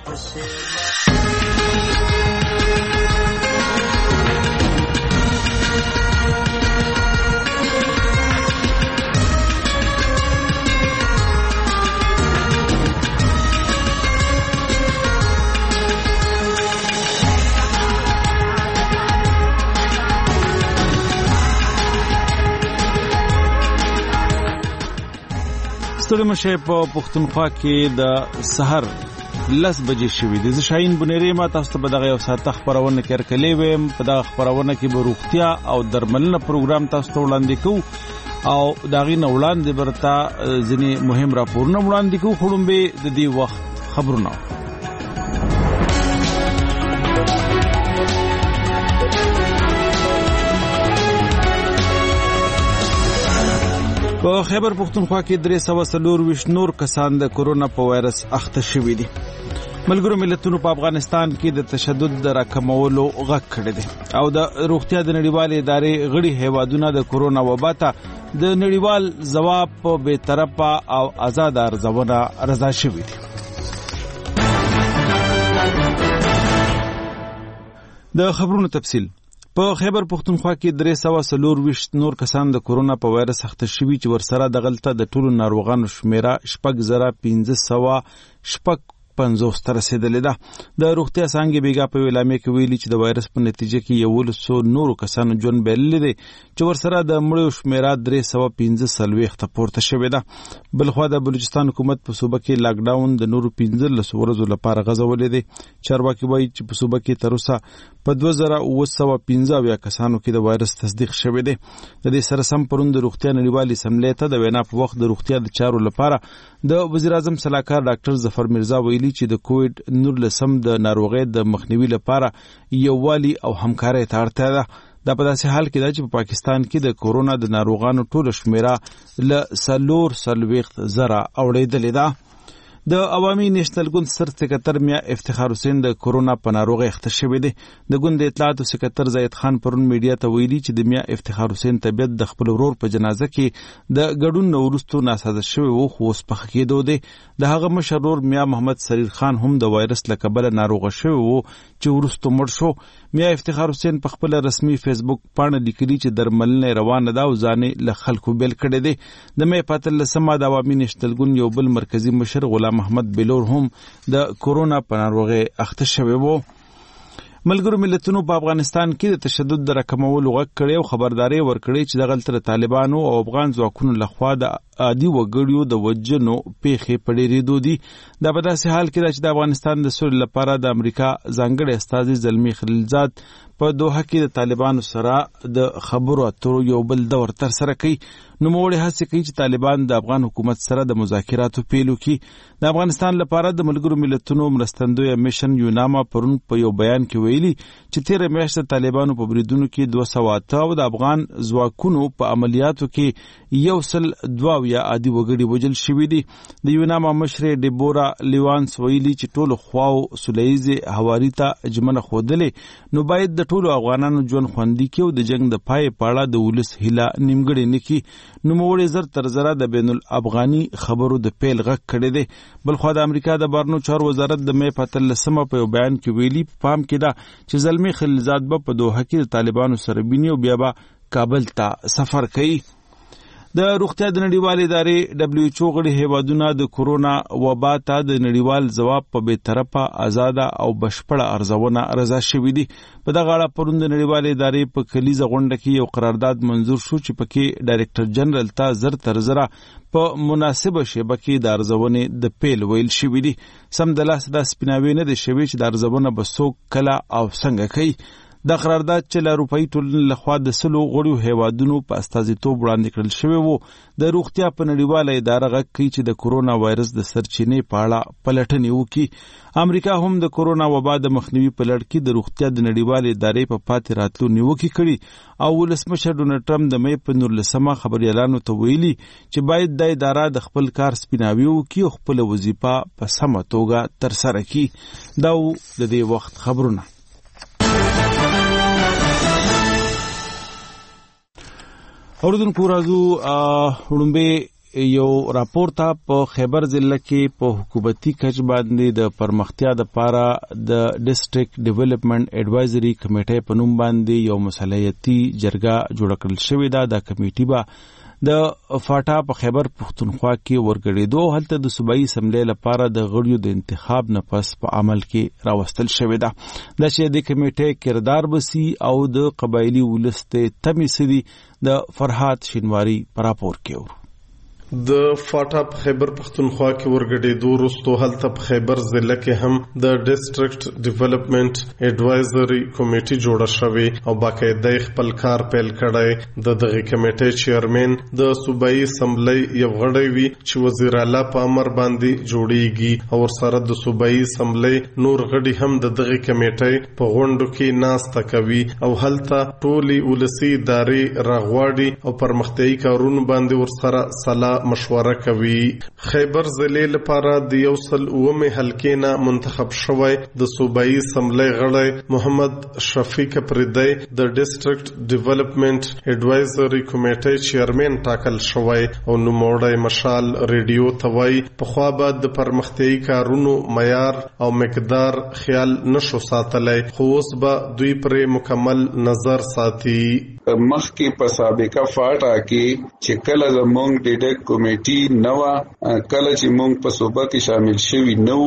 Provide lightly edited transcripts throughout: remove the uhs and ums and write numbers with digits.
ستړي مشه په پښتونخوا کې د سحر 10 بجې شوې دي. زه شاهین بنيري ما تاسو ته په دغه یو ساعت خبرونه کړکلې ویم. په دغه خبرونه کې به روغتیا او درملنه پروګرام تاسو ته وړاندې کوو او داغي نه وړاندې برتا ځینې مهم راپورونه وړاندې کوو. خړومبه د دې وخت خبرونه په خیبر پختونخوا کې 340 نور کسان د کورونا په وایرس اخته شوي دي. ملګرو ملتونو په افغانستان کې د تشدد د راکمولو غږ کړی دی او د روغتیا د نړیوالې ادارې غړي هیوادونه د کورونا وبا ته د نړیوال ځواب په بې طرفه او آزاد ارزونه رضا شوي دي. د خبرونو تفصیل په خیبر پختونخوا کې 340 نور کسان د کورونا په وایرس اخته شوي چې ورسره د غلطه د ټولو ناروغانو شمیره 6550 تر رسیدلې ده. د روغتیا څانګې بیګا په اعلامیه کې ویلي چې د وایرس په نتیجه کې 100 نورو کسانو ژوند بایللی دی چې ورسره د مړو شمیره 315 ته پورته شوې ده. بلخوا د بلوچستان حکومت په صوبه کې لاک ډاون د نورو 15 ورځو لپاره غځولې دی. چارواکي وایي چې په صوبه کې تر اوسه په 2915 کسانو کې د وایرس تصدیق شوی دی. د دې سره سم پرون د روغتیا نړیوالې اسمبلې ته د وینا په وخت د روغتیا د چارو لپاره د وزیر اعظم صلاحکار ډاکټر ظفر مرزا ویلي چې د کووډ 19 د ناروغۍ د مخنیوي لپاره یووالي او همکارۍ ته اړتیا ده. دا په داسې حال کې ده چې په پاکستان کې د کورونا د ناروغانو ټوله شمیره له 440,000 اوړېدلې ده. د عوامي نېشنل ګوند سر سکرټر میا افتخار حسین د کورونا په ناروغۍ اخته شوی دی. د ګوند اطلاعاتو سکرټر زید خان پرون میډیا ته ویلي چې د میا افتخار حسین طبيعت د خپل ورور په جنازه کې د ګډون نورستو ناسازه شوی او خو اوس په کېدو دی. د هغه مشر ورور میا محمد سریر خان هم د وایرس له کبله ناروغ شوی او چې ورستو مړ شو. میا افتخار حسین په خپل رسمي فیسبوک باندې لیکلي چې درملنه روانه ده او ځانې له خلکو بیل کړي دي. د مې پاتل سما د عوامي نېشنل ګوند یو بل مرکزی مشر غلام محمد بلور هم د کورونا په ناروغۍ اخته شوی وو. ملګرو ملتونو په افغانستان کې د تشدد د راکمولو غږ کړی او خبرداري ورکړي چې د غلطه طالبانو او افغان ځواکونو لخوا د عادي وګړیو د وجنو پیښې په ډېرېدو دي. دا په داسې حال کې ده چې د افغانستان د سولې لپاره د امریکا ځانګړی استازي زلمی خلیلزاد په دوحه کې د طالبانو سره د خبرو اترو یو بل دور تر سره کوي. نوموړي هڅه کوي چې طالبان د افغان حکومت سره د مذاکراتو پیل وکړي. د افغانستان لپاره د ملګرو ملتونو مرستندوی میشن یوناما پرون په یو بیان کې ویلي چې تیر میاشت طالبانو په بریدونو کې 208 او د افغان ځواکونو په عملیاتو کې 102 عادي وګړي وژل شوي دي. د یوناما مشر ډیبورا لیوانس ویلي چې ټولو خواو سولهییزه هواري ته ژمنه ښودلې نو باید د ټولو افغانانو ژوند خوندي کړي او د جنگ د پای په اړه د ولس هیله نیمګړې نه کړي. نوموړي زر تر زره د بین الافغاني خبرو د پیل غږ کړی دی. بلخوا د امریکا د بهرنیو چارو وزارت د مې په 13 په یو بیان کې ویلي پام کې ده چې زلمی خلیلزاد به په دوحه کې د طالبانو سره ویني او بیا به کابل ته سفر کوي. د روغتیا د نړیوالې ادارې WHO غړي هیوادونه د کورونا وبا ته د نړیوال ځواب په بې طرفه آزاد او بشپړه ارزونه رضا شوي دي. په دغه اړه پرون د نړیوالې ادارې په کلیزه غونډه کې یو قرارداد منظور شو چې پکې ډایرکټر جنرال ته زر تر زره په مناسبه شبکې د ارزونې د پیل ویل شوي دي. سم د لاس د سپیناوي نه د شوي چې د ارزونه به څوک کله او څنګه کوي. د قرارداد چې له اروپایي ټولنې لخوا د 100 غړو هیوادونو په استازیتوب وړاندې کړل شوی وو. د روغتیا په نړیواله اداره غږ کوي چې د کورونا وایرس د سرچینې په اړه پلټنې وکړي. امریکا هم د کورونا وبا د مخنیوي په لړ کې د روغتیا د نړیوالې ادارې په پاتې راتلو نیوکې کړي او ولسمشر ډونالډ ټرمپ د مې په 19 خبريالانو ته ویلي چې باید د اداره د خپل کار سپیناوي وکړي او خپل وظیفه په سمه توګه ترسره کړي. دا د دې وخت خبرونه. اوردونکو راځو وړومبه یو راپور ته په خیبر ضلع کې په حکومتي کچ باندې د پرمختیا د پاره د ډیسټریکټ ډیولپمنٹ ایڈوایزري کمیټې په نوم باندې یو مصالحتي جرګه جوړ کړل شوې ده. د کمیټې به د فاټا په خیبر پښتونخوا کې ورګړېدو هلته د صوبایي اسمبلی لپاره د غړیو د انتخاب نه پس په عمل کې راوستل شوې ده. د چې د کمیټې کردار بسی او د قبایلی ولس ته تمی سدي د فرحات شینواری پر راپور کې د فاټا په خیبر پښتونخوا کې ورګډېدو وروسته هلته په خیبر ضلع کې هم د ډیسټریکټ ډیولپمنٹ ایڈوایزري کمیټې جوړه شوې او باقاعده خپل کار پیل کړی. د دغه کمیټې چیرمن د صوبایي اسمبلی یو غړی وي چې وزیر اعلی په امر باندې جوړیږي او سره د صوبایي اسمبلی نور غړي هم د دغه کمیټې په غونډو کې ناسته کوي او هلته ټولي ولسی ادارې راغواړي او پرمختیایي کارونو باندې ورسره سلا مشوره کوي. خیبر ضلع لپاره د 109 حلقې نه منتخب شوی د صوبایي اسمبلی غړی محمد شفیق پردی د ډیسټریکټ ډیولپمنٹ ایڈوایزري کمیټې چیرمن ټاکل شوی او نوموړی مشال ریډیو توای په خوا بعد د پرمختیایي کارونو معیار او مقدار خیال نشو ساتلای خو اوس به دوی پر مکمل نظر ساتي. مخکې په سابقه فاټا کې چې کله زمونږ ډیډک کمیټي نوا کله چې مونږ په صوبه کې شامل شوي نو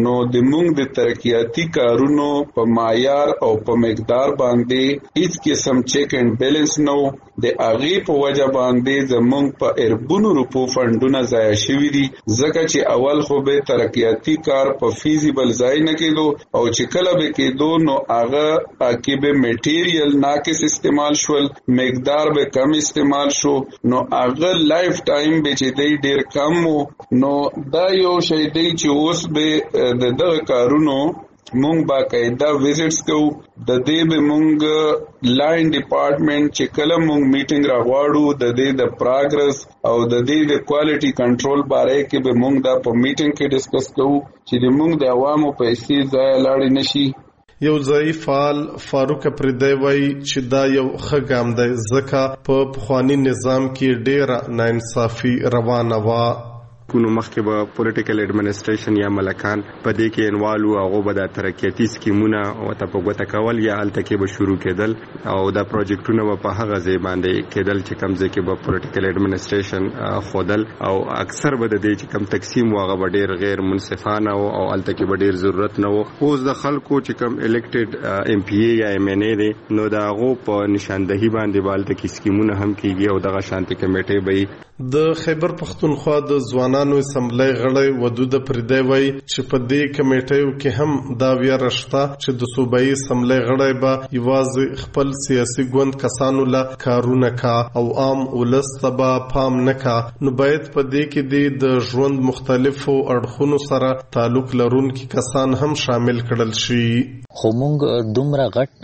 د مونږ د ترقیاتي کارونو په معیار او په مقدار باندې هیڅ قسم چیک اینڈ بیلنس نو. د هغې په وجه باندې زمونږ په اربونو روپو فنډونه ضایع شوي دي ځکه چې اول خو به ترقیاتي کار په فیزیبل ځای نه کېدو او چې کله به کېدو نو هغه کې به میټیریل ناقص استعمال شول مقدار به کم استعمال شو نو هغه لایف ټایم به چې دی ډیر کم وو. نو دا یو شی دی چې اوس به د دغه کارونو مونږ باقاعده ویزټس کوو. د دې به مونږ لاین ډپارټمنټ چې کله مونږ میټینګ راغواړو د دې د پروګرس او د دې د کوالټي کنټرول باره کې به مونږ دا په میټینګ کې ډسکس کوو چې مونږ د عوامو پیسې ضایع لاړې نشي. یو ځای فعال فاروق پردی وای چې دا یو ښه ګام دی ځکه په پخواني نظام کې ډېره ناانصافي روانه وه. کونو مخکې به پولیټیکل ایڈمنسټریشن یا ملکان په دې کې انوالو هغه به د ترقیاتي سکیمونه او ته په ګوته کول یا هلته کې به شروع کېدل او دا پروجیکټونه به په هغه ځای باندې کېدل چې کوم ځای کې به پولیټیکل ایڈمنسټریشن خودل او اکثر به د دې چې کوم تقسیم واغه به ډیر غیر منصفانه او هلته کې به ډیر ضرورت نه وو. اوس د خلکو چې کوم الیکټډ ام پی ای یا ام ان ای دی نو دا هغه په نشاندهي باندې بالته کې سکیمونه هم کېږي او دغه شانتي کمیټې به د خیبر پښتونخوا د ځوانانو اسمبلی غړی ودود پردی وای چې په دې کمیټیو کې هم دا ویره شته چې د صوبایي اسمبلی غړی به یوازې خپل سیاسي ګوند کسانو له کارونه کا او عام ولس ته به پام نه کا. نو باید په دې کې د ژوند مختلفو اړخونو سره تعلق لرونکي کسان هم شامل کړل شي. خو مونږ دومره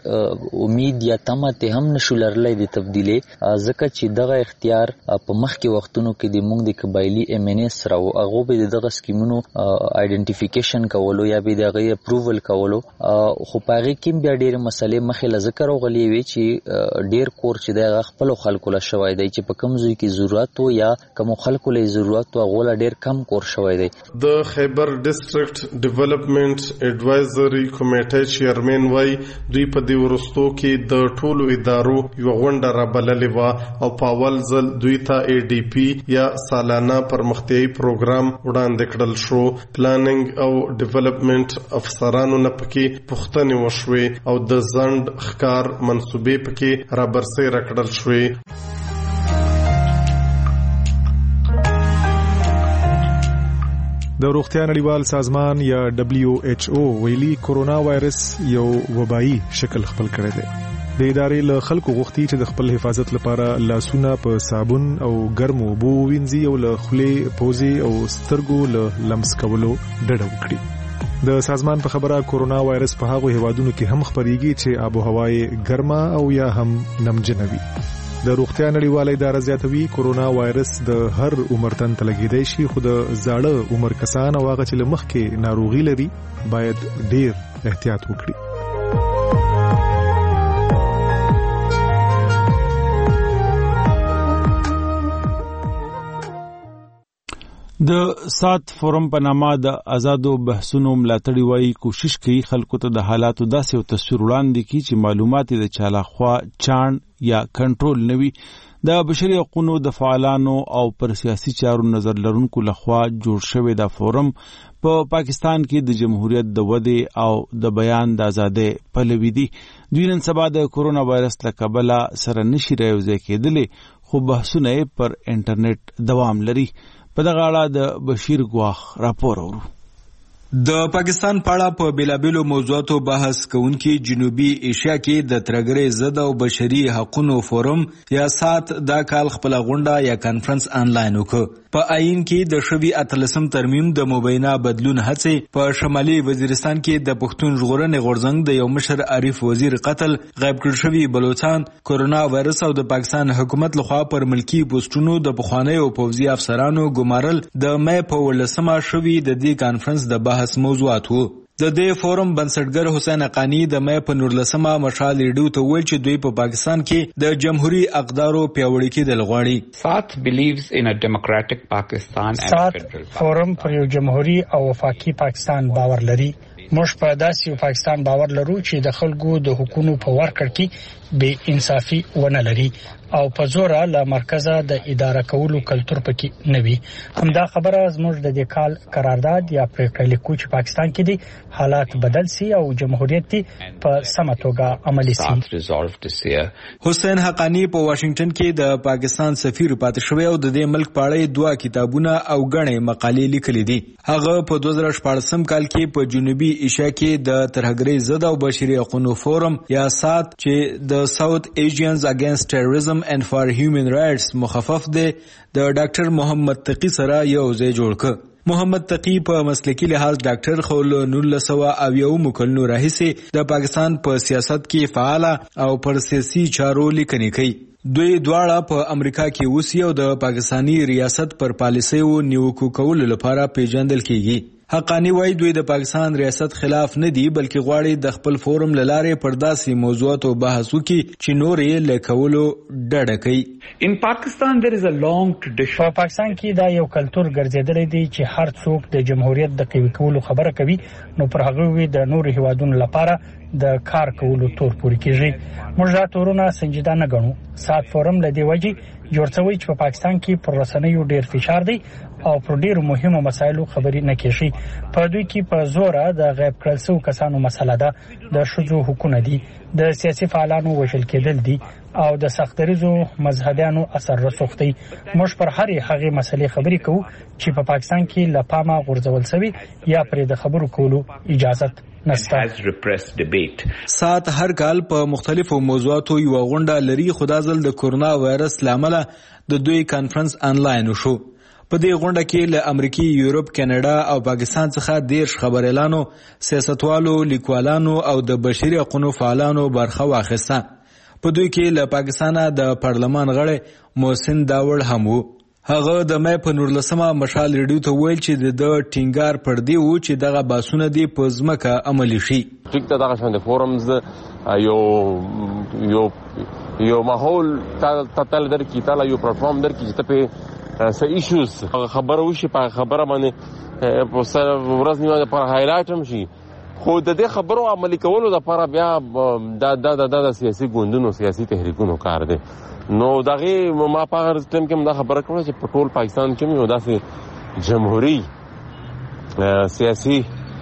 غټ امید یا تمه ته هم نشو لرلی د تبدیلی ځکه چې دغه اختیار په مخکې وختونو کې د مونږ د قبایلي ام ان ای سره و هغه به دغه سکیمونو آیډنټیفیکیشن کولو یا به دغه اپروول کولو خو په هغې کې بیا ډېرې مسلې مخې له ذکر راغلې وې چې ډېر کور چې دی هغه خپلو خلکو له شوی دی چې په کوم ځای کې ضرورت و یا کومو خلکو له ضرورت و هغو له ډېر کم کور شوی دی. د خیبر ډیسټریکټ ډیولپمنٹ ایڈوایزري کمیټې چیرمن وای دوی په دې وروستو کې د ټولو ادارو یو غونډه رابللې وه او په اول ځل دوی ته ای ډي پی یا سالانه پرمختیایي پروګرام وړاندې کړل شو. پلانینګ او ډیولپمنٹ افسرانو نه پکې پوښتنې وشوې او د ځنډ ښکار منصوبې پکې رابرسېره کړل شوې. د روغتیا نړیوال سازمان یا WHO ویلي کورونا وایرس یو وبایي شکل خپل کړی دی. د ادارې له خلکو غوښتي چې د خپل حفاظت لپاره لاسونه په صابون او ګرمو اوبو ووینځي او له خولې، پوزې او سترګو له لمس کولو ډډه وکړي. د سازمان په خبره کورونا وایرس په هغو هیوادونو کې هم خپریږي چې آب و هوا یې ګرمه او یا هم نمجنه وي. د روغتیا نړیواله اداره زیاتوي کورونا وایرس د هر عمر تن ته لګیدای شي خو د زاړه عمر کسان او هغه چې له مخکې ناروغي لري باید ډیر احتیاط وکړي. د سات فورم په نامه د آزادو بحثونو ملاتړي وایي کوشش کوي خلکو ته د حالاتو داسې یو تصویر وړاندې کړي چې معلومات د چالاخوا چاڼ یا کنټرول نه وي. د بشري حقوقو د فعالانو او پر سیاسي چارو نظر لرونکو لخوا جوړ شوی دا فورم په پاکستان کې د جمهوریت د ودې او د بیان د ازادۍ پلوي دي. دوی نن سبا د کورونا وایرس له کبله سره نشي رايوځای کېدلی، خو بحثونه پر انټرنیټ دوام لري. په دغه اړه د بشیر ګواخ راپور اورو. د پاکستان پاړه په بیلابیلو موضوعاتو بحث کوونکی جنوبي ایشیا کې د ترګرې ضد او بشري حقوقو فورم یا سات دا کال خپل غونډه یا کانفرنس آنلاین وکړ. په آئین کې د شوی 18 ترمیم د مبینه بدلون هڅې په شمالي وزیرستان کې د پښتون ژغورنې غورځنګ د یو مشر عارف وزیر قتل، غیب کړل شوی بلوچستان، کورونا وایرس او د پاکستان حکومت لخوا پر ملکی پوسټونو د پخوانیو پوځي افسرانو ګمارل د مې په 18 شوی د دې کانفرنس د بحث موضوعات وو. د دې فورم بنسټګر حسین حقانی د مې په 19 مشال ریډیو ته ویل چې دوی په پاکستان کې د جمهوریت اقدارو پیاوړي کېدل غواړي. سات believes in a democratic Pakistan and سات فورم پر یو جمهوری او وفاقي پاکستان باور لري. موږ په داسې یو پاکستان باور لرو چې د خلکو د حقوقو په ورکړه کې بې انصافي ونه لري او په زوره له مرکزه د اداره کولو کلتور پکې نه وي. همدا خبره زموږ د دې کال قرارداد یا پریکړه لیکو چې پاکستان کې دي حالات بدل سي او جمهوریت په سمه توګه عملي سي. حسین حقانی په واشنگټن کې د پاکستان سفیر پاتې شوی او د دې ملک په اړه 2 کتابونه او غنې مقالې لیکلې دي. هغه په 2014 کال کې په جنوبي ایشیا کې د ترهګرۍ ضد او بشري حقوقو فورم یا سات چې د ساوث ایشیانز اگینست ټیرریزم and for human rights مخفف دی د ډاکټر محمد تقی سره یو ځای جوړ ک. محمد تقی په مسلکی لحاظ ډاکټر خول 1990 کلونو راهیسې د پاکستان په سیاست کې فعال او پر سیاسي چارو لیکنې کوي. دوی دواړه په امریکا کې اوسي او د پاکستانی ریاست پر پالیسیو نیوکو کولو لپاره پیژندل کیږي. حقانی وایي دوی د پاکستان ریاست خلاف نه دي بلکې غواړي د خپل فورم لاره پر داسې موضوعاتو بحث وکړي چې نورې لیکولو ډډه کوي. In Pakistan there is a long tradition. په پاکستان کې دا یو کلتور ګرځیدلی دی چې هر څوک د جمهوریت د قوي کولو خبره کوي نو پر هغه وی د نور هیوادونو لپاره د کار کولو تور پوري کیږي. موږ دا تورونه سنجیده نه ګڼو. سات فورم لدی وجه جوړ شوی چې په پاکستان کې پر رسنیو ډیر فشار دی او پر ډیر مهمو مسایلو خبرې نه کیږي. په دوی کې په زوره د غیب کړل شوی کسانو مسله ده، د شذو حقوق دي، د سیاسي فعالانو وژل کېدل دي او د سختریزو مذهبيانو اثر رسوختي. موږ پر هر هغه مسلې خبرې کوو چې په پاکستان کې لپامه غورځول شوی یا پر د خبرو کولو اجازه سات هر کال په مختلفو موضوعاتو یو غونډه لري. خدا ځل د کورونا وایرس لامل د دوی کانفرنس آنلاین وشو. په دې غونډه کې له امریکای، یورپ، کاناډا او پاکستان څخه 10 خبريالانو، سیاستوالو، لیکوالانو او د بشري حقوقو فعالانو برخه واخیسته. په دوی کې له پاکستان د پارلمان غړی محسن داوړ هم وو. هغه د مې په 19 مشال ریډیو ته ویل چې د ټینګار پر دی وو چې دغه باسونه دی په ځمکه عملي شي. ټیک ته دغه شان د فورمز یو ماحول تل درکې تل یو پلیټفارم درکې چې ته په څه ایشوز خبره وشي، په خبره باندې په سر ورځ نیمه پر هایلایټ هم شي. خو د دې خبرو عملي کولو لپاره بیا د سیاسي ګوندونو سیاسي تحریکونو کار دی. نو دغه ما په هر ټیم کې دا خبره کوله چې په ټول پاکستان کې یو داسې جمهوریت سیاسي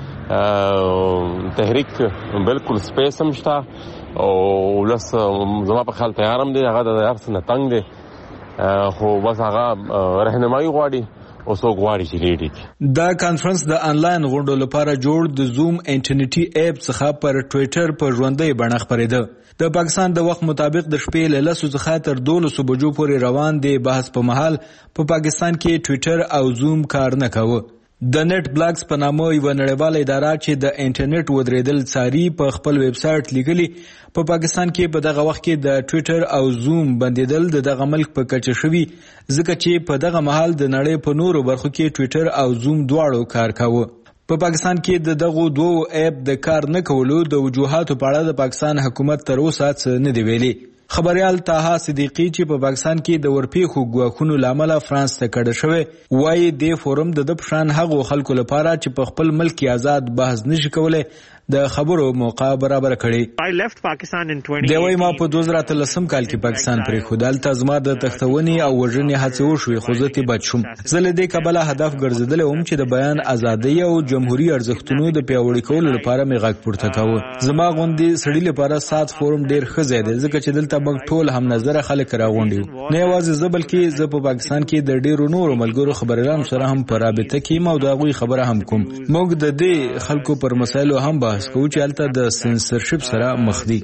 تحریک بالکل سپیس هم شته او ولس زما په خیال تیار هم دی، هغه د هر څه نه تنګ دی، خو بس هغه رهنمایي غواړي او څوک غواړي چې لیډي. دا کانفرنس د آنلاین غونډو لپاره جوړ د زوم انټرنیټي اپ څخه پر ټوئیټر په ژوندۍ بڼه خپرېده. د پاکستان د وخت مطابق د شپې له 10 څخه تر 12 بجو پورې روان دی بحث په محل په پاکستان کې ټوئیټر او زوم کار نه کاوه. د نت بلاګز په نامه یو نړیواله اداره چې د انټرنیټ ودرېدل څاري په خپل ویب سټ لیکلي په پاکستان کې په دغه وخت کې د ټوئیټر او زوم بندیدل د دغه ملک په کچه شوی ځکه چې په دغه محل د نړۍ په نورو برخو کې ټوئیټر او زوم دواړو کار کاوه. په پاکستان کې د دغه دوه اپ د کار نه کولو د وجوهاتو په اړه د پاکستان حکومت تر اوسه څه نه دی ویلي. خبريال طه صدیقی چې په پاکستان کې د ورپېښو ګواښونو لامل فرانس ته کډه شوی وایي د فورم د پشان هغو خلکو لپاره چې په خپل ملک آزاد بحث نشي کولای د خبرو موقع برابر کړي. دی وايي ما په 2013 کال کې پاکستان پرې خودل تزما د تختونې او وژنې هڅې وشوې خو زه تی بچ شوم. زه له دې کبله هدف ګرځېدلی وم چې د بیان ازادۍ او جمهوریت ارزښتونو د پیاوړي کولو لپاره مې غږ پورته کاوه. زما غوندې سړي لپاره سات فورم ډېر ښه ځای دی ځکه چې دلته موږ ټول هم نظره خلک راغونډ یو. نه یوازې زه بلکې زه په پاکستان کې د ډېرو نورو ملګرو خبريالانو سره هم په رابطه کې یم او د هغوی خبره هم کوم. موږ د دې خلکو پر مسایلو هم بحث کوو چې هلته د سنسرشپ سره مخ دي.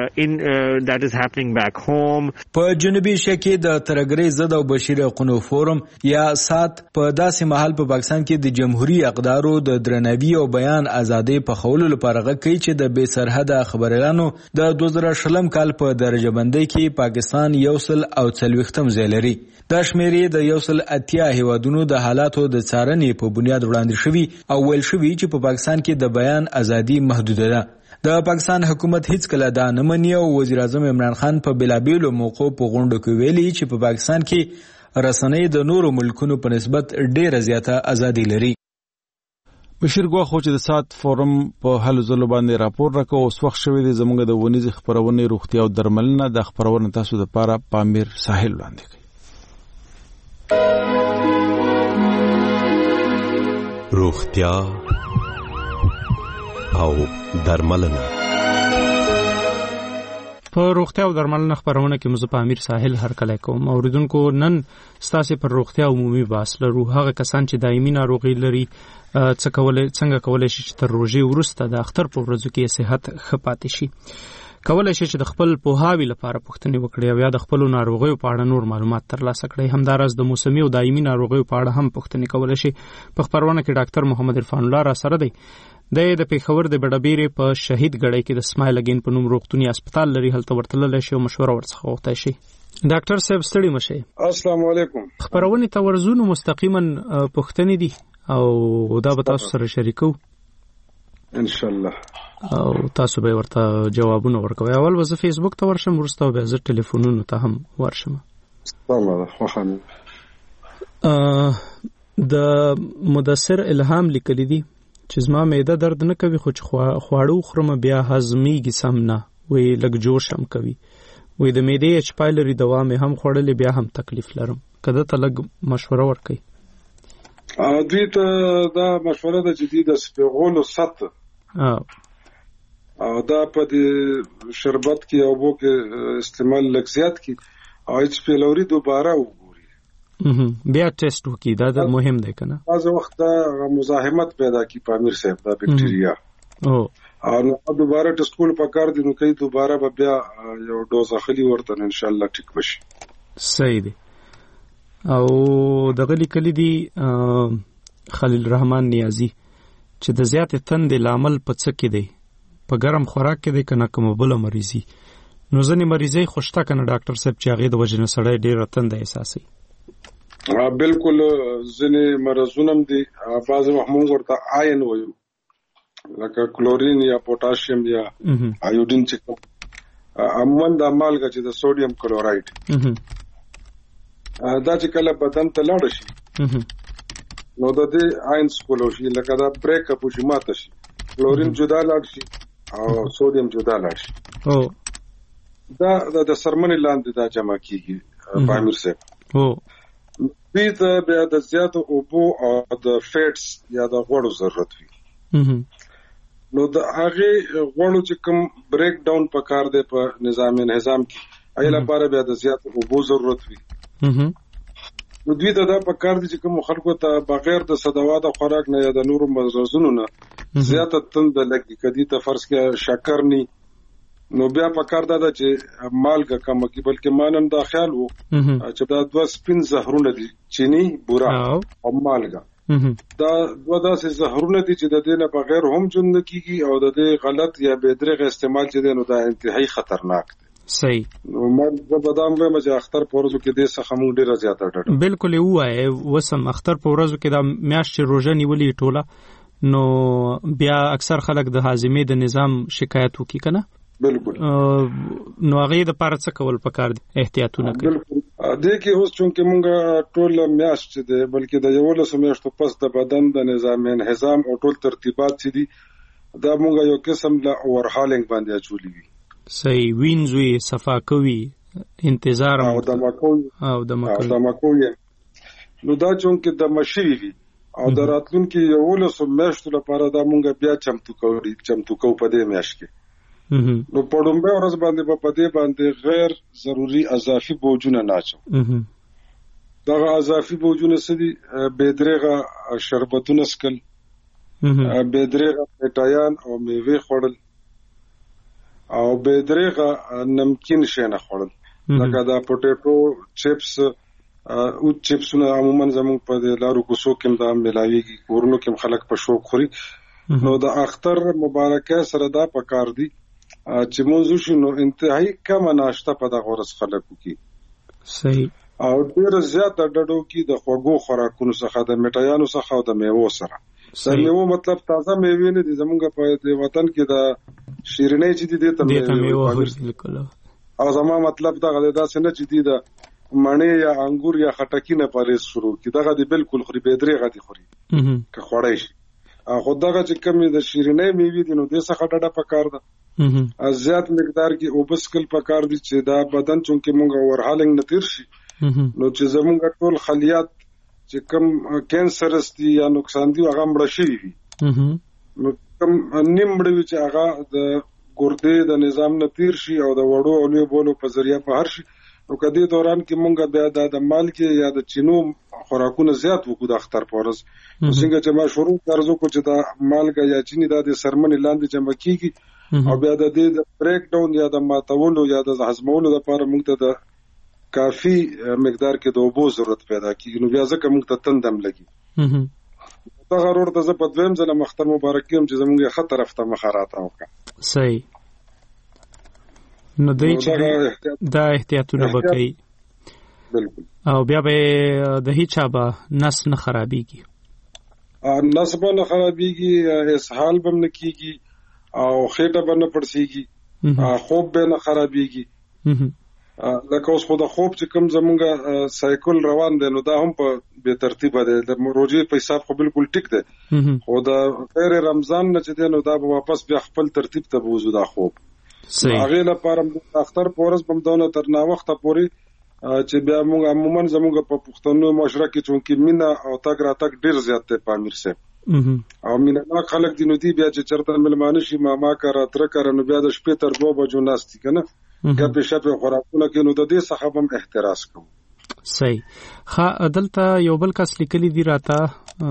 په جنوبي ایشیا کې د ترهګرۍ ضد او بشري حقوقو فورم یا سات په داسې مهال په پاکستان کې د جمهوریت اقدارو د درناوي او بیان ازادۍ په خولو لپاره غږ کوي چې د بې سرحده خبريالانو د 2020 کال په درجه بندۍ کې پاکستان 140 ځای لري. دا شمیرې د 180 هیوادونو د حالاتو د څارنې په بنیاد وړاندې شوي او ویل شوي چې په پاکستان کې د بیان ازادي محدوده ده. د پاکستان حکومت هیڅ کله دا نه مني او وزیر اعظم عمران خان په بلابیلو موقعو په غونډو کې ویلي چې په پاکستان کې رسنۍ د نورو ملکونو په نسبت ډېره زیاته ازادي لري. بشیر ګواخو چې د سات فورم په هلو ځلو باندې راپور راکوي اوس وخت شوی دی زموږ د ونیزې خپرونې روغتیا او درملنه د خپرونې تاسو لپاره پامیر ساحل وړاندې کوي. روغتیا او درملنه. په روغتیا او درملنه خبرونه کې مزه په امیر ساحل هرکلی کوم. اوریدونکو نن ستاسو پر روغتیا عمومي بحث لرو. هغه کسان چې دایمي ناروغي لري څنګه کولای شي چې تر روژې وروسته د اختر په ورځو کې صحت ښه پاتې شي. کولای شي چې د خپل پوهاوي لپاره پوښتنې وکړي او یا د خپل ناروغیو په اړه نور معلومات ترلاسه کړي. همداراز د موسمي او دایمي ناروغیو په اړه هم پوښتنې کولای شي. په خبرونه کې ډاکټر محمد عرفان الله را سره دی. د پیښور د بډابېرې په شهید ګړی کې د اسماعیل اګین په نوم روغتوني هسپتال لري. هلته ورتللی شي او مشوره ورڅخه غوښتی شي. ډاکټر صاحب ستړي مه شئ. السلام علیکم. خبرونې ته ورځو مستقیما پوښتنې دي او دا به تاسو سره شریکو ان شاء الله او تاسو به ورته جوابونه ورکوي. اول به زه فیسبوک ته ورشم وروسته به زه ټلیفونونو ته هم ورشم. د مدثر الهام لیکلی دي چې زما معده درد نه کوي خو چې خواړه وخورم بیا هضمېږي سم نه وی لږ جوش هم کوي وی د معدې اچ پایلري دوا مې هم خوړلې بیا هم تکلیف لرم کده ته لږ مشوره ورکړئ. دوی ته دا مشوره ده چې د سپېغولو ست او دا په دې شربت کې او بو کې استعمال لږ زیات کی او اچ پیلوري دوباره بیا ټیسټ وکړي. دا د مهم دی کنه. بعض وخت دا مزاحمت پیدا کی پامیر صاحب دا بکټریا او دوباره ټیسټ کول پکار دي نو کوي دوباره به بیا یو ډوز اخلي ورته ان شاء الله ټیک بشي. صحیح دی. او دغه لیکلي دي خلیل رحمان نیازی چې د زیات تندې لامل په څه کې دی په ګرم خوراک کې دی کنه کوم بل مریضي. نو ځنې مریضي خوشته کنه ډاکټر صاحب چې هغه د وجه نه سړی ډیر تند احساسي. بالکل ځنې مرزونه دي بعض محمود ورته آین وایو لکه کلورین یا پوتاشیم یا ایودین چې عموما د مالګه چې د سوډیم کلوراید دا چې کله بدن ته لاړ شي نو د دې آین سکولو شي لکه دا بریک اپ شي ماته شي کلورین جدا لاړ شي او سوډیم جدا لاړ شي. دا د سرمنې لاندې دا جمع کیږي په امیر صاحب. دوی ته بیا د زیاتو اوبو او د فیټس یا د غوړو ضرورت وي. نو د هغه غوړو چې کوم بریک ډاون پکار دی په نظام کې ایله لپاره بیا د زیاتو اوبو ضرورت وي. نو دوی ته دا پکار دي چې کوم خلکو ته بغیر د صدوا د خوراک نه یا د نورو مزرزونو نه زیاته تند لګي کدي ته فرض کې شکر ني نو بیا پکار دا چې مالګه کم کی بلکې مانم دا خیال وو چې دا دوه سپین زهرونه دي چینی بورا او مالګه دا دوه داسې زهرونه دي چې د دې نه بغیر هم ژوند کیږي او د دې غلط یا بېدرغه استعمال چې دی نو دا انتهایی خطرناک دی. صحیح. نو ما بدام به مجه اختر په ورځو کې د څه خمو ډیره زیاته ډډه بالکل وایي وسم اختر په ورځو کې دا میاشت روزه نیولې ټوله نو بیا اکثر خلک د هاضمې د نظام شکایت وکي کنه. بالکل. نو هغه د پاره څه کول پکار دي احتیاطونه کوي؟ بالکل دې کې اوس چونکه مونږ ټول میاشت دي بلکې د یو لس میاشتو پس د بدن د نظام انهضام او ټول ترتیبات چې دي دا مونږ یو قسم لا اورهالینګ باندې اچولې وي. صحیح وینځوي صفا کوي انتظار او د ماکوي نو دا چونکه د مشي وي او د راتلونکو یو لس میاشتو لپاره دا مونږ بیا چمتو کوو په دې میاشت کې. نو په لومړۍ ورځ باندې په دې باندې غیر ضروري اضافي بوجونه نه اچو. دغه اضافي بوجونه سدي بيدرغه شربتونه سکل، بيدرغه پټایان او میوه خوړل او بيدرغه نمکین شینه خوړل لکه دا پټیټو چپس او چپسونه عموما زموږ په لارو کوڅو کې دا ملاويږي، کورونو کې خلک په شوق خوري. نو د اختر مبارکه سره دا پکار دي چې موږ شنو انتهایی کم ناشته په دغه ورځ خلکو کې صحیح او ډیر زیات ډډو کې د خوږو خوراکونو څخه د میټایانو څخه او د میوو سره. د میوو مطلب تازه میوې نه دي، زمونږ په وطن کې د شیرینۍ چې دي ته میوه او زما مطلب دا غلې دا څنګه چې دي د مڼې یا انګور یا خټکی نه پرېز شروع کی دغه دی بالکل خوري بيدرغه دي خوري که خوړای شي. خو دغه چې کمی د شیرینۍ میوې دي نو د څه خټډه پکار ده زیات مقدار کې اوبسکل پکار دي چې دا بدن چونکه مونږ اورهالینګ نه تیر شي نو چې زمونږ ټول خلیات چې کم کینسر استي یا نقصان دي هغه مړ شي وي نو کم نیم مړ وي چې هغه د ګردې د نظام نه تیر شي او د وړو او لوی بولو په ذریعہ په هر شي. نو کدی دوران کې مونږ بیا د مال کې یا د چینو خوراکونه زیات وکړو د اختر پورز څنګه چې ما شروع کارزو کو چې دا مالګه یا چینی د سرمنې لاندې جمع کیږي او بیا د دې بریک ډاون یا د ماتولو یا د هضمولو لپاره مونږ ته د کافي مقدار کې د اوبو ضرورت پیدا کیږي. نو بیا ځکه مونږ ته تندم لګي. دا غرور ته په دویم ځل مختر مبارک یم چې زمونږه خطر افته مخارات اوکا صحیح. نو دای چې دا احتیاطونه وکړي بالکل او بیا به د هیڅ به نس نه خرابېږي، نس به نه خرابېږي، اسهال به نه کیږي او خېټه به نه پړسېږي، خوب به نه خرابېږي. لکه اوس خو د خوب چې کوم زمونږ سایکل روان دی نو دا هم په بے ترتیبه دی، د روزي په حساب خو بالکل ټیک دی، خو د غیر رمضان نه چې دی نو دا به واپس بیا خپل ترتیب ته بوزو دا خوب. هغه لپاره د اختر پورز بم دونه تر نا وخت پوري چې بیا موږ عموما زموږ په پښتنو معاشره کې چونکی مینا او تاګ را تاګ ډیر زیات ته پامیر سه او مینا ما خلک دینو دی بیا چې چرته ملمانه شي ما کار تر کار نو بیا د شپې تر 2 بجو ناستي کنه کله شپه خوراکونه کې نو د دې څخه هم احتراز کوم. صحیح. خا عدالت یو بل کس لیکلی دی راته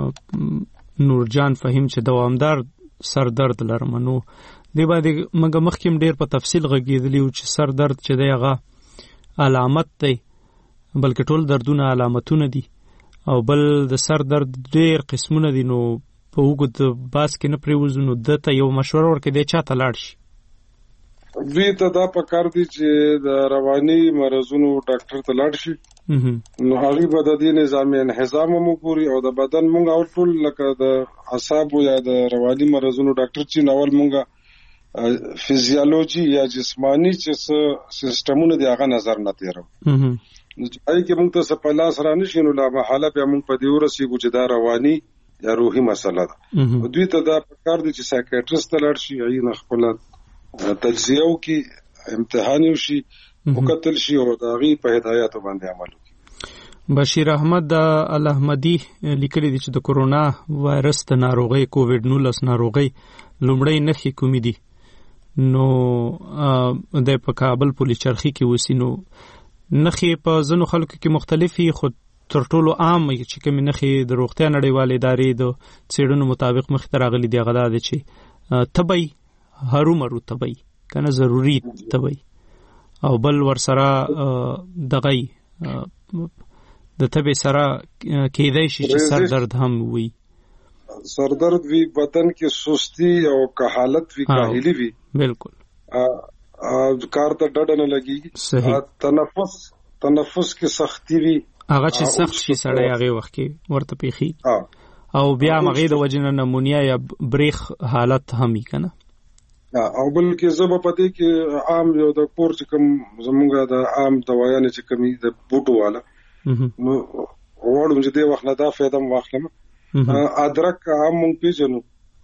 نورجان فهم چې دوامدار سر درد لرمنو دی باندې مګه مخکیم ډیر په تفصیل غږیدلی او چې سر درد چې دی هغه علامت دی بلکې ټول دردونه علامتونه دي او بل د سر درد ډیر قسمونه دي. نو په وګد باس کې نه پریوزو نو دته یو مشوره ورکړي دی چاته لاړ شي دوی ته دا پکار دي چې د رواني مرزونو ډاکټر ته لاړ شي. نو هغه به د دې نظام انهضام مو ګوري او د بدن مونږ ټول لکه د اعصاب یا د رواني مرزونو ډاکټر چې ناول مونږ فزیولوژي یا جسمانی چې سیستمونه دی هغه نظر نه تیرو نو چې کې موږ ته سپاله سره نشي نو لا محاله به موږ په دې ورسې چې دا رواني یا روحي مسله ده. دوی ته دا پکار دي چې سایکیاټریست ته لاړ شي، عین خپل تجزیه وکړي، امتحان وشي او کتل شي او دا غي په هدایت باندې عمل وکړي. بشیر احمد الاحمدی لیکلی دی چې د کورونا وایرس د ناروغي کووډ-19 ناروغي لومړی نښې کومې دي. نو د په کابل پولیس چرخي کې وسینو نخې په ځنو خلکو کې مختلفي خو تر ټولو عام چې کوم نخې د روغتیا نړیوالې ادارې د څېړنو مطابق مخ ته راغلي دی غدا دي چې تبي هرومرو تبي کنه ضروري تبي او بل ورسره دغی د تبي سره کېدای شي چې سر درد هم وي، سر درد وی، بدن کې سستی او کحالت وی، کاهلی وی، بالکل کار ته ډډه نه لګي، تنفس کې سختی وی، هغه چې سخت شي سړی هغه وخت کې ورته پیخي او بیا مغې د وجنه نمونیا یا بریخ حالت همي کنه او بلکې زه په دې کې عام یو د کور چې کوم زمونږ د عام دوايانې چې کومي د بوټو والا وړم چې د وخت نه دا فائدہ واخلم. ادرک عام مونږ پیژنو،